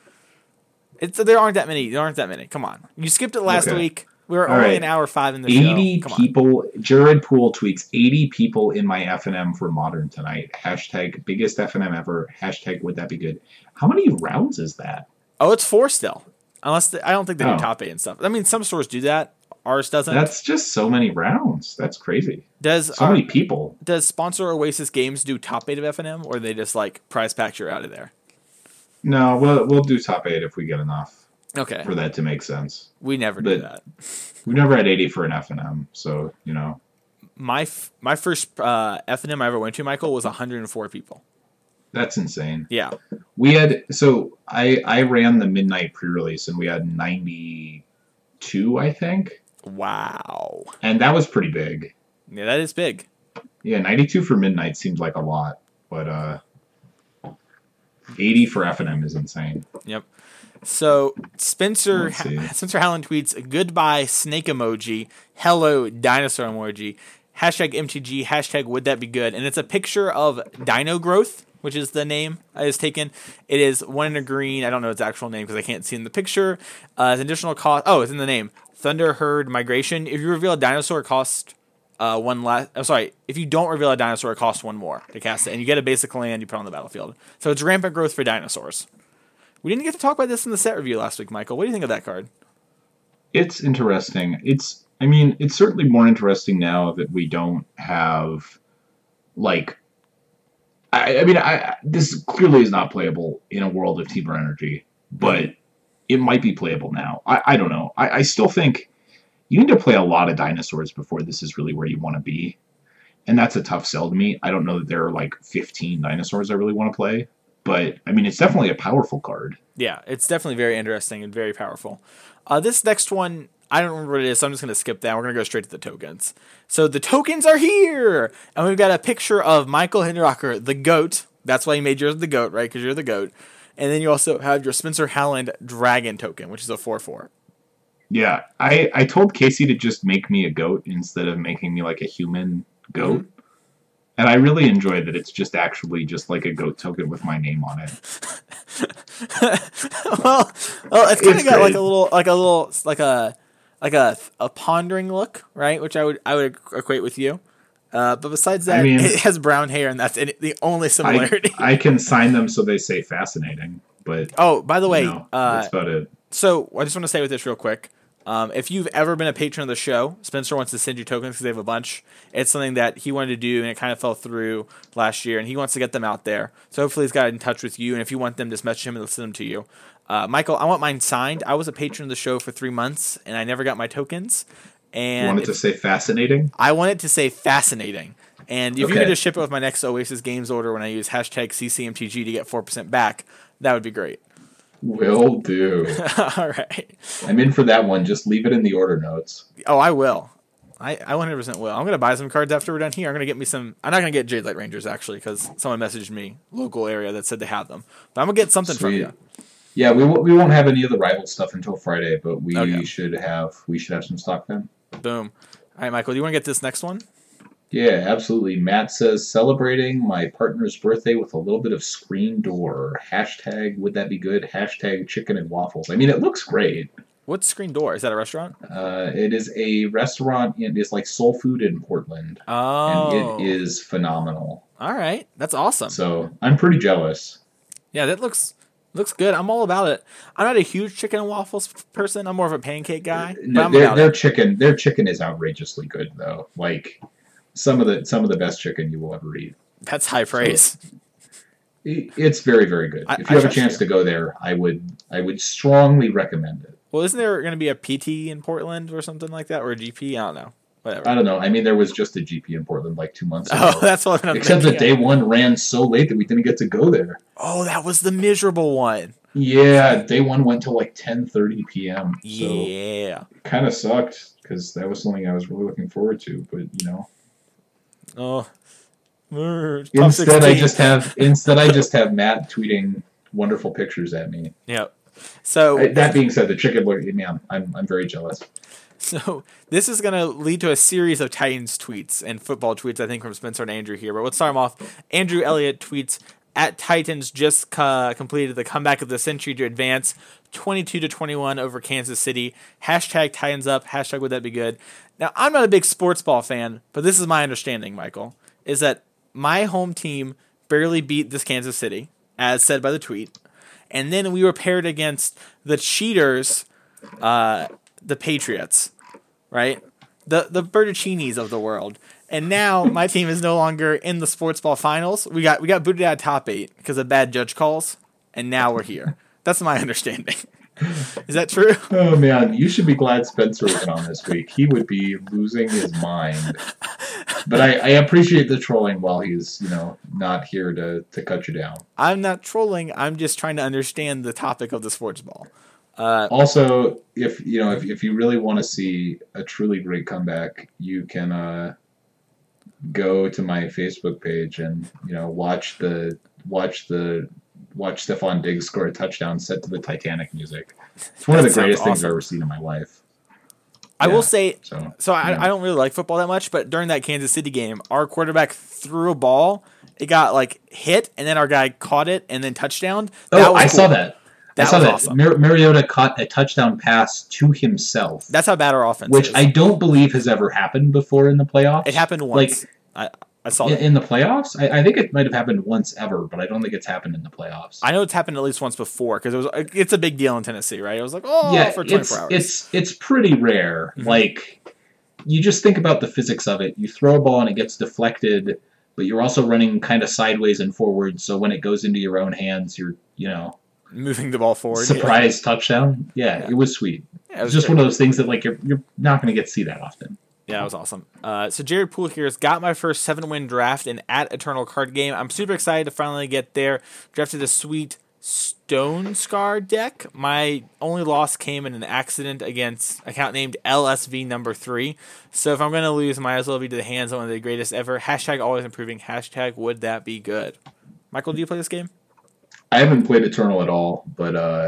B: It's there aren't that many. There aren't that many. Come on, you skipped it last okay. week. We were All only right. an hour five in the
C: eighty
B: show.
C: eighty people. Jared Poole tweets eighty people in my F and M for Modern tonight. Hashtag biggest F and M ever. Hashtag Would That Be Good. How many rounds is that?
B: Oh, it's four still. Unless the, I don't think they
C: oh.
B: do top eight and stuff. I mean, some stores do that. Ours doesn't.
C: That's just so many rounds. That's crazy.
B: Does
C: so
B: our,
C: many people?
B: Does sponsor Oasis Games do top eight of F and M, or they just like prize pack you out of there?
C: No, we'll we'll do top eight if we get enough.
B: Okay.
C: For that to make sense.
B: We never
C: but
B: do that.
C: We never had eighty for an F and M, so you know.
B: My f- my first uh, F and M I ever went to, Michael, was one hundred four people.
C: That's insane.
B: Yeah.
C: We had so I I ran the midnight pre-release and we had ninety-two, I think.
B: Wow.
C: And that was pretty big.
B: Yeah, that is big.
C: Yeah, ninety-two for midnight seems like a lot, but uh, eighty for F and M is insane.
B: Yep. So Spencer Spencer Howland tweets, goodbye snake emoji, hello dinosaur emoji, hashtag M T G, hashtag would that be good. And it's a picture of Dino Growth, which is the name I was taken. It is one in a green. I don't know its actual name because I can't see in the picture. Uh, it's additional cost. Oh, it's in the name. Thunder Herd Migration. If you reveal a dinosaur, it costs uh, one less. I'm sorry. If you don't reveal a dinosaur, it costs one more to cast it. And you get a basic land you put on the battlefield. So it's rampant growth for dinosaurs. We didn't get to talk about this in the set review last week, Michael. What do you think of that card?
C: It's interesting. It's, I mean, it's certainly more interesting now that we don't have, like, I, I mean, I this clearly is not playable in a world of Temur Energy, but it might be playable now. I, I don't know. I, I still think you need to play a lot of dinosaurs before this is really where you want to be. And that's a tough sell to me. I don't know that there are like fifteen dinosaurs I really want to play. But, I mean, it's definitely a powerful card.
B: Yeah, it's definitely very interesting and very powerful. Uh, this next one, I don't remember what it is, so I'm just going to skip that. We're going to go straight to the tokens. So the tokens are here! And we've got a picture of Michael Hidderecker, the GOAT. That's why you made yours the GOAT, right? Because you're the GOAT. And then you also have your Spencer Howland Dragon token, which is a four four.
C: Yeah, I, I told Casey to just make me a goat instead of making me like a human goat. Mm-hmm. And I really enjoy that it's just actually just like a goat token with my name on it.
B: well, well, it's kind of got great. like a little, like a little, like a, like a a pondering look, right? Which I would I would equate with you. Uh, but besides that,
C: I mean,
B: it has brown hair, and that's it, the only similarity.
C: I, I can sign them so they say fascinating, but
B: oh, by the way,
C: you know,
B: uh,
C: that's about it.
B: So I just want to say with this real quick. Um, if you've ever been a patron of the show, Spencer wants to send you tokens because they have a bunch. It's something that he wanted to do, and it kind of fell through last year, and he wants to get them out there. So hopefully he's got in touch with you, and if you want them, just message him and he'll send them to you. Uh, Michael, I want mine signed. I was a patron of the show for three months, and I never got my tokens. And
C: you want it to say fascinating?
B: I want it to say fascinating. And if
C: okay.
B: you could just ship it with my next Oasis Games order when I use hashtag C C M T G to get four percent back, that would be great.
C: Will do.
B: All right.
C: I'm in for that one. Just leave it in the order notes.
B: Oh, I will. I, I one hundred percent will. I'm going to buy some cards after we're done here. I'm going to get me some. I'm not going to get Jade Light Rangers, actually, because someone messaged me, local area, that said they have them. But I'm going to get something
C: Sweet.
B: from you.
C: Yeah, we, w- we won't have any of the rival stuff until Friday, but we
B: okay.
C: should have we should have some stock then.
B: Boom. All right, Michael, do you want to get this next one?
C: Yeah, absolutely. Matt says, celebrating my partner's birthday with a little bit of screen door. Hashtag, would that be good? Hashtag chicken and waffles. I mean, it looks great.
B: What's Screen Door? Is that a restaurant?
C: Uh, it is a restaurant. In, it's like soul food in Portland.
B: Oh.
C: And it is phenomenal.
B: All right. That's awesome.
C: So I'm pretty jealous.
B: Yeah, that looks looks good. I'm all about it. I'm not a huge chicken and waffles person. I'm more of a pancake guy.
C: No,
B: but I'm
C: their,
B: about
C: their
B: it.
C: chicken, their chicken is outrageously good, though. Like... Some of the some of the best chicken you will ever eat.
B: That's high praise.
C: So, it's very very good.
B: I,
C: if you
B: I
C: have a chance
B: you.
C: to go there, I would I would strongly recommend it.
B: Well, isn't there going to be a P T in Portland or something like that, or a G P? I don't know. Whatever.
C: I don't know. I mean, there was just a G P in Portland like two months ago.
B: Oh, that's what I'm
C: Except that day one ran so late that we didn't get to go there.
B: Oh, that was the miserable one.
C: Yeah, day one went till like ten thirty p.m. So
B: yeah,
C: it kind of sucked because that was something I was really looking forward to. But you know.
B: Oh.
C: Instead, I just have instead I just have Matt tweeting wonderful pictures at me.
B: Yep. So
C: I, that being said, the chicken look, man, I'm I'm very jealous.
B: So this is going to lead to a series of Titans tweets and football tweets, I think, from Spencer and Andrew here. But let's start them off. Andrew Elliott tweets, at Titans just uh, completed the comeback of the century to advance twenty-two to twenty-one over Kansas City. Hashtag Titans up. Hashtag would that be good. Now, I'm not a big sports ball fan, but this is my understanding, Michael, is that my home team barely beat this Kansas City, as said by the tweet. And then we were paired against the cheaters, uh, the Patriots, right? The the Bertuccinis of the world. And now my team is no longer in the sports ball finals. We got we got booted out of top eight because of bad judge calls, and now we're here. That's my understanding. Is that true?
C: Oh man, you should be glad Spencer isn't on this week. He would be losing his mind. But I, I appreciate the trolling while he's, you know, not here to, to cut you down.
B: I'm not trolling. I'm just trying to understand the topic of the sports ball. Uh,
C: also, if you know, if if you really want to see a truly great comeback, you can uh, go to my Facebook page and you know watch the watch the watch Stephon Diggs score a touchdown set to the Titanic music. It's one
B: That
C: of the greatest
B: sounds
C: things
B: awesome.
C: I've ever seen in my life.
B: I
C: Yeah,
B: will say,
C: so,
B: so I,
C: yeah.
B: I don't really like football that much, but during that Kansas City game, our quarterback threw a ball. It got like hit, and then our guy caught it and then touchdowned. That
C: Oh,
B: was
C: I
B: cool.
C: saw that.
B: That
C: I saw
B: was
C: that.
B: awesome.
C: Mar- Mariota caught a touchdown pass to himself,
B: That's how bad our offense
C: which
B: is.
C: I don't believe has ever happened before in the playoffs.
B: It happened once. I, I saw
C: In,
B: it.
C: in the playoffs? I, I think it might have happened once ever, but I don't think it's happened in the playoffs.
B: I know it's happened at least once before because it was. It's a big deal in Tennessee, right? It was like, oh,
C: yeah,
B: for twenty-four
C: it's,
B: hours.
C: it's it's pretty rare.
B: Mhm.
C: Like, you just think about the physics of it. You throw a ball and it gets deflected, but you're also running kind of sideways and forward, so when it goes into your own hands, you're, you know,
B: moving the ball forward.
C: surprise touchdown. Yeah,
B: Yeah.
C: it was sweet.
B: Yeah, it
C: It's
B: was
C: just
B: great.
C: one of those things that, like, you're, you're not going to get to see that often.
B: Yeah, that was awesome. Uh, so Jared Poole here has got my first seven-win draft in at Eternal Card Game. I'm super excited to finally get there. Drafted a sweet Stone Scar deck. My only loss came in an accident against an account named L S V number three. So if I'm going to lose, might as well be to the hands of one of the greatest ever. Hashtag always improving. Hashtag would that be good. Michael, do you play this game?
C: I haven't played Eternal at all, but, uh,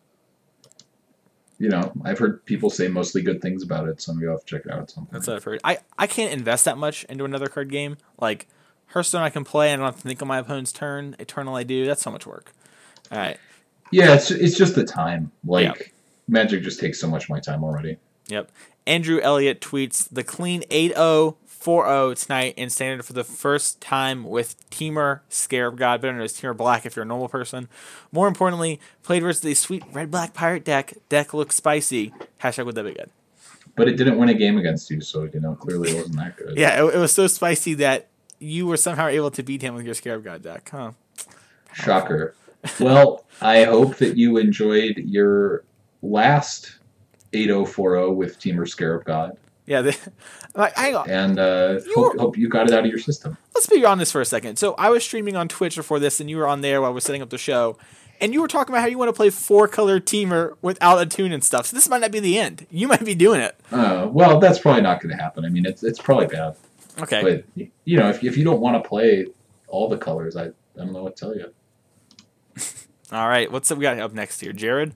C: you know, I've heard people say mostly good things about it, so maybe I'll have to check it out at some point.
B: That's what I've heard. I, I can't invest that much into another card game. Like, Hearthstone I can play, and I don't have to think on my opponent's turn. Eternal I do. That's so much work. All right.
C: Yeah, it's it's just the time. Like,
B: Yeah.
C: Magic just takes so much of my time already.
B: Yep. Andrew Elliott tweets the clean eight oh four oh tonight in standard for the first time with Teamer Scarab God, better known as Teamer Black if you're a normal person. More importantly, played versus the sweet red black pirate deck. Deck looks spicy. Hashtag would that be good?
C: But it didn't win a game against you, so you know clearly it wasn't that good.
B: Yeah, it, it was so spicy that you were somehow able to beat him with your Scarab God deck, huh?
C: Shocker. Well, I hope that you enjoyed your last eight oh four oh with Teamer Scarab God.
B: Yeah, the, like, hang on.
C: And uh, hope,
B: were,
C: hope you got it out of your system.
B: Let's be honest for a second. So I was streaming on Twitch before this, and you were on there while I was setting up the show, and you were talking about how you want to play four-color Teamer without a tune and stuff. So this might not be the end. You might be doing it.
C: Uh, well, that's probably not going to happen. I mean, it's it's probably bad.
B: Okay.
C: But, you know, if, if you don't want to play all the colors, I, I don't know what to tell you.
B: All right. What's up we got up next here? Jared?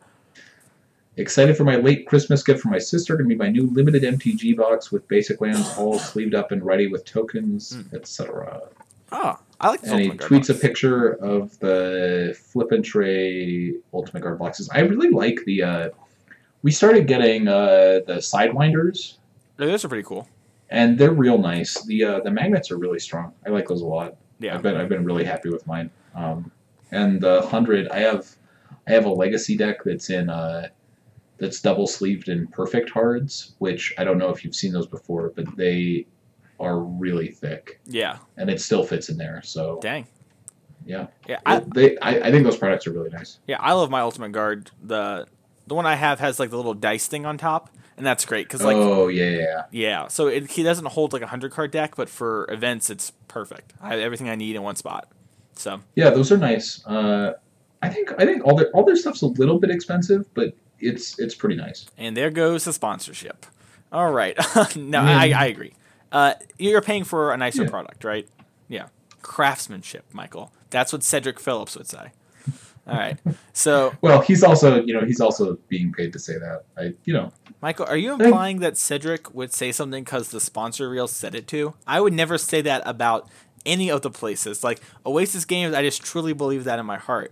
C: Excited for my late Christmas gift from my sister. Going to be my new limited M T G box with basic lands all sleeved up and ready with tokens, mm. et cetera.
B: Oh, I like this.
C: And he tweets box. a picture of the Flip and Tray Ultimate Guard boxes. I really like the... Uh, we started getting uh, the Sidewinders.
B: Yeah, those are pretty cool.
C: And they're real nice. The uh, the magnets are really strong. I like those a lot.
B: Yeah.
C: I've been I've been really happy with mine. Um, and the hundred, I have I have a legacy deck that's in... Uh, that's double sleeved in perfect hards, which I don't know if you've seen those before, but they are really thick.
B: Yeah.
C: And it still fits in there. So
B: dang.
C: Yeah.
B: Yeah. I,
C: they I, I think those products are really nice.
B: Yeah, I love my Ultimate Guard. The the one I have has like the little dice thing on top, and that's great because like
C: oh yeah yeah
B: yeah. So it, he doesn't hold like a hundred card deck, but for events it's perfect. I have everything I need in one spot. So
C: yeah, those are nice. Uh, I think I think all their all their stuff's a little bit expensive, but it's it's pretty nice.
B: And there goes the sponsorship. All right. no, yeah. I, I agree. Uh, you're paying for a nicer yeah. product, right? Yeah. Craftsmanship, Michael. That's what Cedric Phillips would say. All right. So
C: well, he's also you know he's also being paid to say that. I you know.
B: Michael, are you implying I, that Cedric would say something because the sponsor reel said it to? I would never say that about any of the places. Like Oasis Games, I just truly believe that in my heart.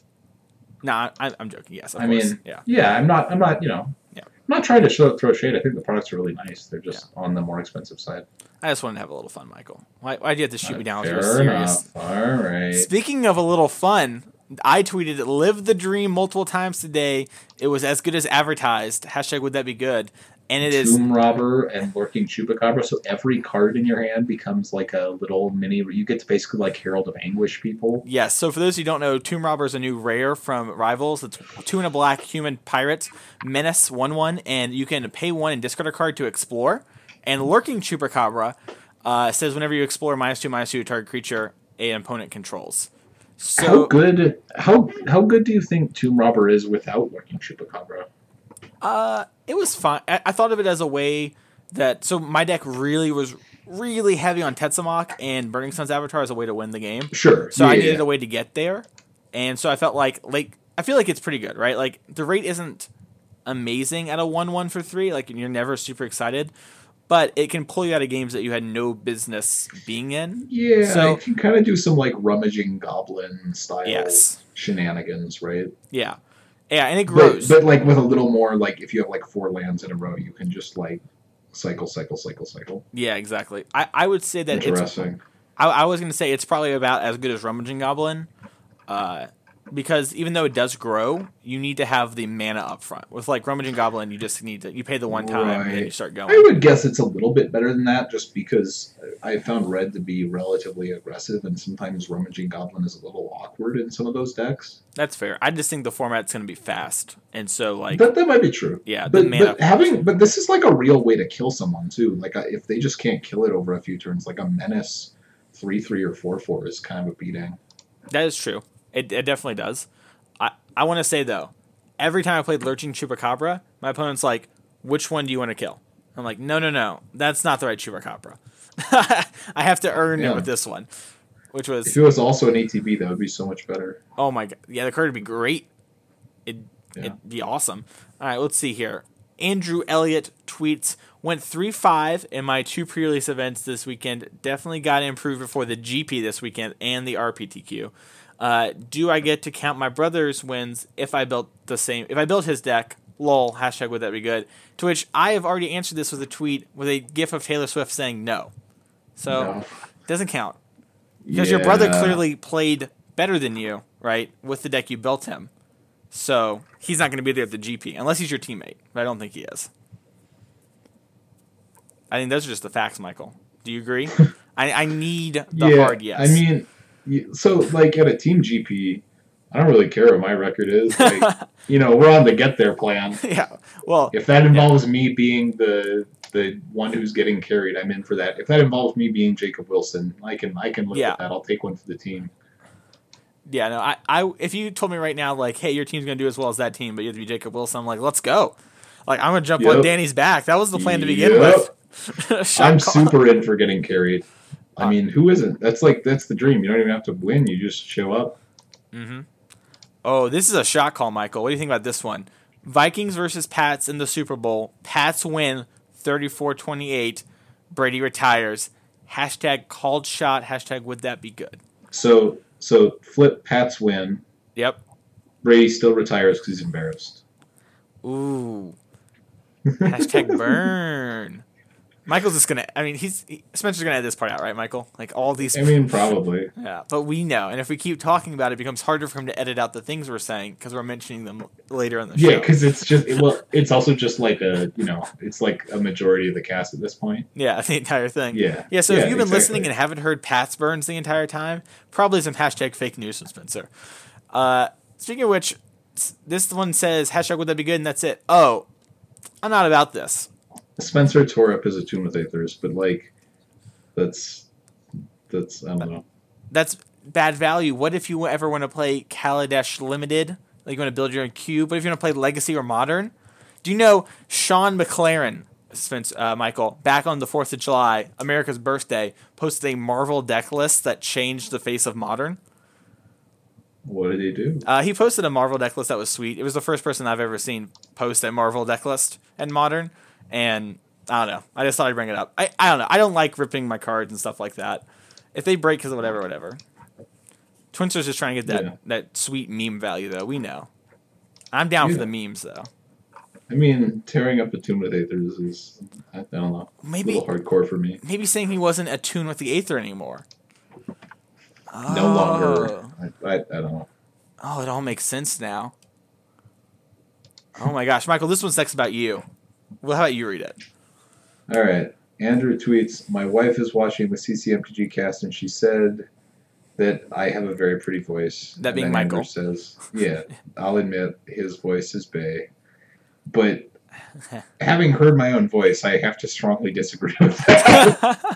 B: No, nah, I'm joking. Yes, of
C: I
B: course.
C: mean,
B: yeah,
C: yeah. I'm not. I'm not. You know,
B: yeah.
C: I'm not trying to show, throw shade. I think the products are really nice. They're just yeah. on the more expensive side.
B: I just wanted to have a little fun, Michael. Why would you have to shoot
C: uh,
B: me down?
C: Fair
B: serious?
C: enough. All right.
B: Speaking of a little fun, I tweeted "Live the dream" multiple times today. It was as good as advertised. Hashtag would that be good? And it
C: Tomb
B: is
C: Tomb Robber and Lurking Chupacabra. So every card in your hand becomes like a little mini. You get to basically like Herald of Anguish people.
B: Yes. So for those who don't know, Tomb Robber is a new rare from Rivals. It's two and a black human pirates, menace one one, and you can pay one and discard a card to explore. And Lurking Chupacabra uh, says whenever you explore minus two minus two target creature an opponent controls. So
C: how good how how good do you think Tomb Robber is without Lurking Chupacabra?
B: Uh, it was fine. I, I thought of it as a way that so my deck really was really heavy on Tetsamok and Burning Sun's Avatar as a way to win the game.
C: Sure.
B: So
C: yeah,
B: I needed
C: yeah.
B: a way to get there, and so I felt like like I feel like it's pretty good, right? Like the rate isn't amazing at a one one for three. Like you're never super excited, but it can pull you out of games that you had no business being in.
C: Yeah,
B: so
C: you can kind of do some like rummaging goblin style
B: yes.
C: shenanigans, right?
B: Yeah. Yeah, and it grows.
C: But, but like with a little more, like if you have like four lands in a row, you can just like cycle, cycle, cycle, cycle.
B: Yeah, exactly. I, I would say that
C: Interesting.
B: It's, I, I was going to say it's probably about as good as Rummaging Goblin, uh, because even though it does grow, you need to have the mana up front. With like Rummaging Goblin, you just need to you pay the one time
C: right.
B: and then you start going.
C: I would guess it's a little bit better than that, just because I found red to be relatively aggressive, and sometimes Rummaging Goblin is a little awkward in some of those decks.
B: That's fair. I just think the format's going to be fast, and so like
C: that that might be true.
B: Yeah,
C: but,
B: the mana
C: but having but this is like a real way to kill someone too. Like a, if they just can't kill it over a few turns, like a menace three three or four four is kind of a beating.
B: That is true. It it definitely does. I, I want to say, though, every time I played Lurching Chupacabra, my opponent's like, which one do you want to kill? I'm like, no, no, no. That's not the right Chupacabra. I have to earn
C: yeah.
B: it with this one. Which was...
C: If it was also an A T B, that would be so much better.
B: Oh, my God. Yeah, the card would be great. It'd,
C: yeah.
B: it'd be awesome. All right, let's see here. Andrew Elliott tweets, went three five in my two pre-release events this weekend. Definitely got to improve before the G P this weekend and the R P T Q. Uh, do I get to count my brother's wins if I built the same? If I built his deck Lol, hashtag would that be good? To which I have already answered this with a tweet with a gif of Taylor Swift saying no. So,
C: No.
B: it doesn't count. Because your brother
C: Yeah.
B: clearly played better than you, right, with the deck you built him. So, he's not going to be there at the G P, unless he's your teammate. But I don't think he is. I think those are just the facts, Michael. Do you agree? I, I need the
C: yeah,
B: hard yes.
C: I mean, y- so like at a team G P, I don't really care what my record is. Like, you know, we're on the get there plan.
B: yeah. Well,
C: If that involves me being the the one who's getting carried, I'm in for that. If that involves me being Jacob Wilson, I can I can live
B: Yeah.
C: with that. I'll take one for the team.
B: yeah, no, I, I, if you told me right now, like, hey, your team's going to do as well as that team, but you have to be Jacob Wilson, I'm like, let's go. Like, I'm going to jump
C: Yep.
B: on Danny's back. That was the plan to begin
C: Yep.
B: with. Shot
C: I'm
B: call.
C: super in for getting carried. I mean, who isn't? That's like that's the dream. You don't even have to win. You just show up.
B: Mm-hmm. Oh, this is a shot call, Michael. What do you think about this one? Vikings versus Pats in the Super Bowl. Pats win thirty-four twenty-eight. Brady retires. Hashtag called shot. Hashtag would that be good?
C: So so flip Pats win.
B: Yep.
C: Brady still retires because he's embarrassed.
B: Ooh. Hashtag burn. Michael's just gonna. I mean, he's he, Spencer's gonna edit this part out, right, Michael? Like all these.
C: I mean, probably.
B: Yeah, but we know, and if we keep talking about it, it becomes harder for him to edit out the things we're saying because we're mentioning them later in the
C: Yeah,
B: show.
C: because it's just it, well, it's also just like a you know, it's like a majority of the cast at this point.
B: Yeah, the entire thing.
C: Yeah.
B: Yeah, so
C: Yeah,
B: if you've been
C: exactly.
B: listening and haven't heard Pat's burns the entire time, probably some hashtag fake news from Spencer. Uh, speaking of which, s- this one says hashtag would that be good, and that's it. Oh, I'm not about this.
C: Spencer tore up his Attune with Aethers, but like, that's that's I don't know.
B: That's bad value. What if you ever want to play Kaladesh Limited? Like you want to build your own cube? What if you want to play Legacy or Modern? Do you know Sean McLaren, Spence, uh, Michael, back on the fourth of July, America's birthday, posted a Marvel deck list that changed the face of Modern?
C: What did he do?
B: Uh, he posted a Marvel deck list that was sweet. It was the first person I've ever seen post a Marvel deck list in Modern. And I don't know. I just thought I'd bring it up. I, I don't know. I don't like ripping my cards and stuff like that. If they break because of whatever, whatever. Twinster's just trying to get that,
C: Yeah.
B: that sweet meme value, though. We know. I'm down
C: Yeah.
B: for the memes, though.
C: I mean, tearing up Attune with Aethers is I, I don't know.
B: Maybe
C: a little hardcore for me.
B: maybe saying he wasn't attuned with the Aether anymore.
C: No
B: Oh.
C: longer. I, I, I don't know.
B: Oh, it all makes sense now. Oh my gosh, Michael, this one's next about you. Well, how about you read it?
C: All right. Andrew tweets, my wife is watching the C C M P G cast and she said that I have a very pretty voice.
B: That
C: And
B: being
C: then
B: Michael.
C: Andrew says, yeah, I'll admit his voice is bae. But having heard my own voice, I have to strongly disagree with that.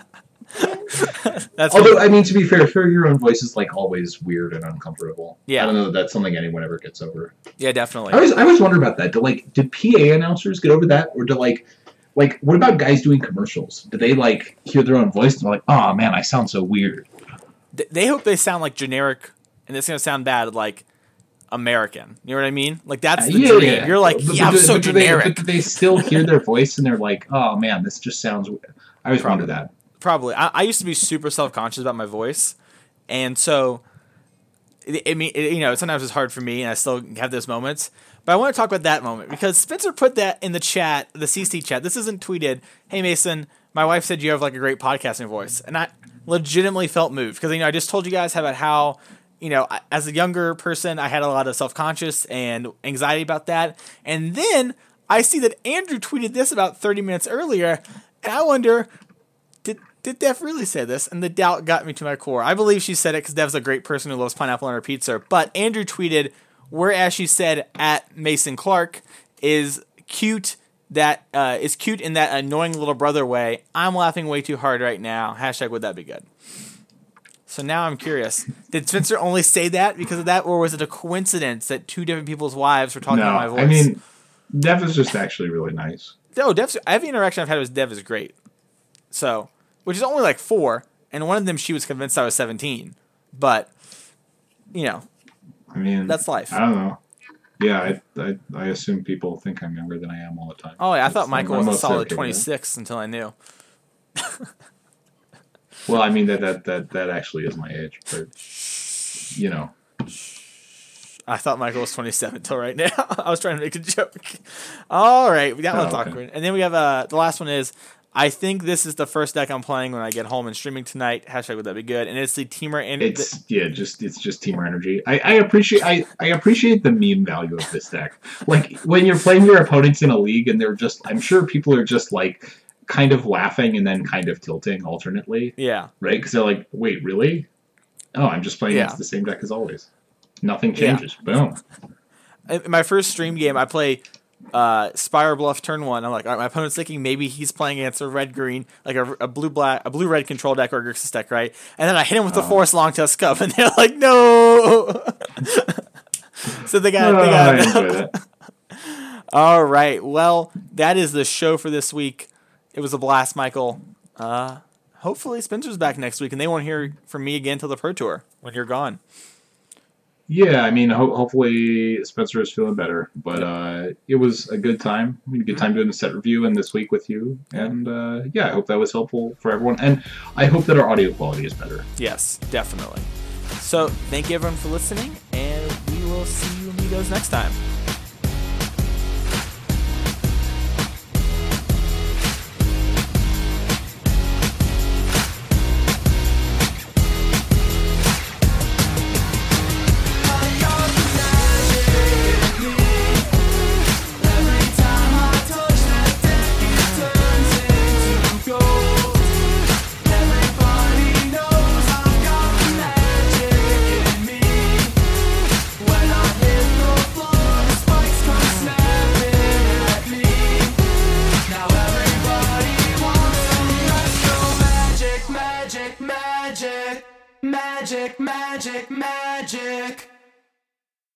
B: That's
C: Although, I mean, to be fair, hearing your own voice is like always weird and uncomfortable.
B: Yeah.
C: I don't know that that's something anyone ever gets over.
B: yeah, definitely.
C: I always, I always wonder about that. Do like, did P A announcers get over that, or do like, like, what about guys doing commercials? Do they like hear their own voice and they're like, oh man, I sound so weird?
B: Th- they hope they sound like generic, and it's gonna sound bad, like American. You know what I mean? Like that's the
C: Uh,
B: dream. You're like,
C: But-
B: yeah,
C: but
B: I'm
C: do-
B: so
C: but do they-
B: generic.
C: but do they still hear their voice and they're like, oh man, this just sounds. Weird. I always wonder that.
B: Probably. I, I used to be super self conscious about my voice, and so it, it mean it, you know sometimes it's hard for me, and I still have those moments. But I want to talk about that moment because Spencer put that in the chat, the C C chat. This isn't tweeted. Hey Mason, my wife said you have like a great podcasting voice, and I legitimately felt moved because you know I just told you guys about how you know I- as a younger person I had a lot of self conscious and anxiety about that, and then I see that Andrew tweeted this about thirty minutes earlier, and I wonder. Did did Dev really say this? And the doubt got me to my core. I believe she said it because Dev's a great person who loves pineapple on her pizza. But Andrew tweeted, whereas she said at Mason Clark is cute that uh, is cute in that annoying little brother way. I'm laughing way too hard right now. Hashtag would that be good? So now I'm curious. Did Spencer only say that because of that, or was it a coincidence that two different people's wives were talking
C: No,
B: about my voice?
C: I mean, Dev is just actually really nice.
B: No, Dev's, every interaction I've had with Dev is great. So, which is only like four, and one of them she was convinced I was seventeen. But, you know,
C: I mean,
B: that's life.
C: I don't know. Yeah, I, I I assume people think I'm younger than I am all the time.
B: Oh, yeah, I
C: That's-
B: thought Michael
C: I'm
B: was a
C: upset
B: solid
C: with that.
B: twenty-six until I knew.
C: Well, I mean that that that that actually is my age, but you know,
B: I thought Michael was twenty-seven till right now. I was trying to make a joke. All right, that one's
C: Oh, okay.
B: awkward. And then we have uh, the last one is, I think this is the first deck I'm playing when I get home and streaming tonight. Hashtag would that be good? And it's the Teamer and
C: It's yeah, just it's just Teamer Energy. I, I appreciate I, I appreciate the meme value of this deck. Like when you're playing your opponents in a league and they're just I'm sure people are just like kind of laughing and then kind of tilting alternately.
B: yeah.
C: Right? Because they're like, wait, really? Oh, I'm just playing
B: Yeah.
C: against the same deck as always. Nothing changes. Boom.
B: In my first stream game, I play uh, Spire Bluff turn one. I'm like, all right, my opponent's thinking maybe he's playing against a red green, like a, a blue black, a blue red control deck or a Grixis deck, right? And then I hit him with the
C: Oh.
B: Force Long Tusk Cup, and they're like, no. So they got,
C: Oh,
B: they
C: I
B: got.
C: enjoy that.
B: All right, well, that is the show for this week. It was a blast, Michael. Uh, hopefully Spencer's back next week, and they won't hear from me again till the Pro Tour when you're gone.
C: Yeah, I mean, ho- hopefully Spencer is feeling better. But uh, it was a good time. I mean, a good time doing the set review and this week with you. And uh, yeah, I hope that was helpful for everyone. And I hope that our audio quality is better.
B: Yes, definitely. So thank you everyone for listening, and we will see you amigos next time.
D: Magic, magic, magic, magic, magic.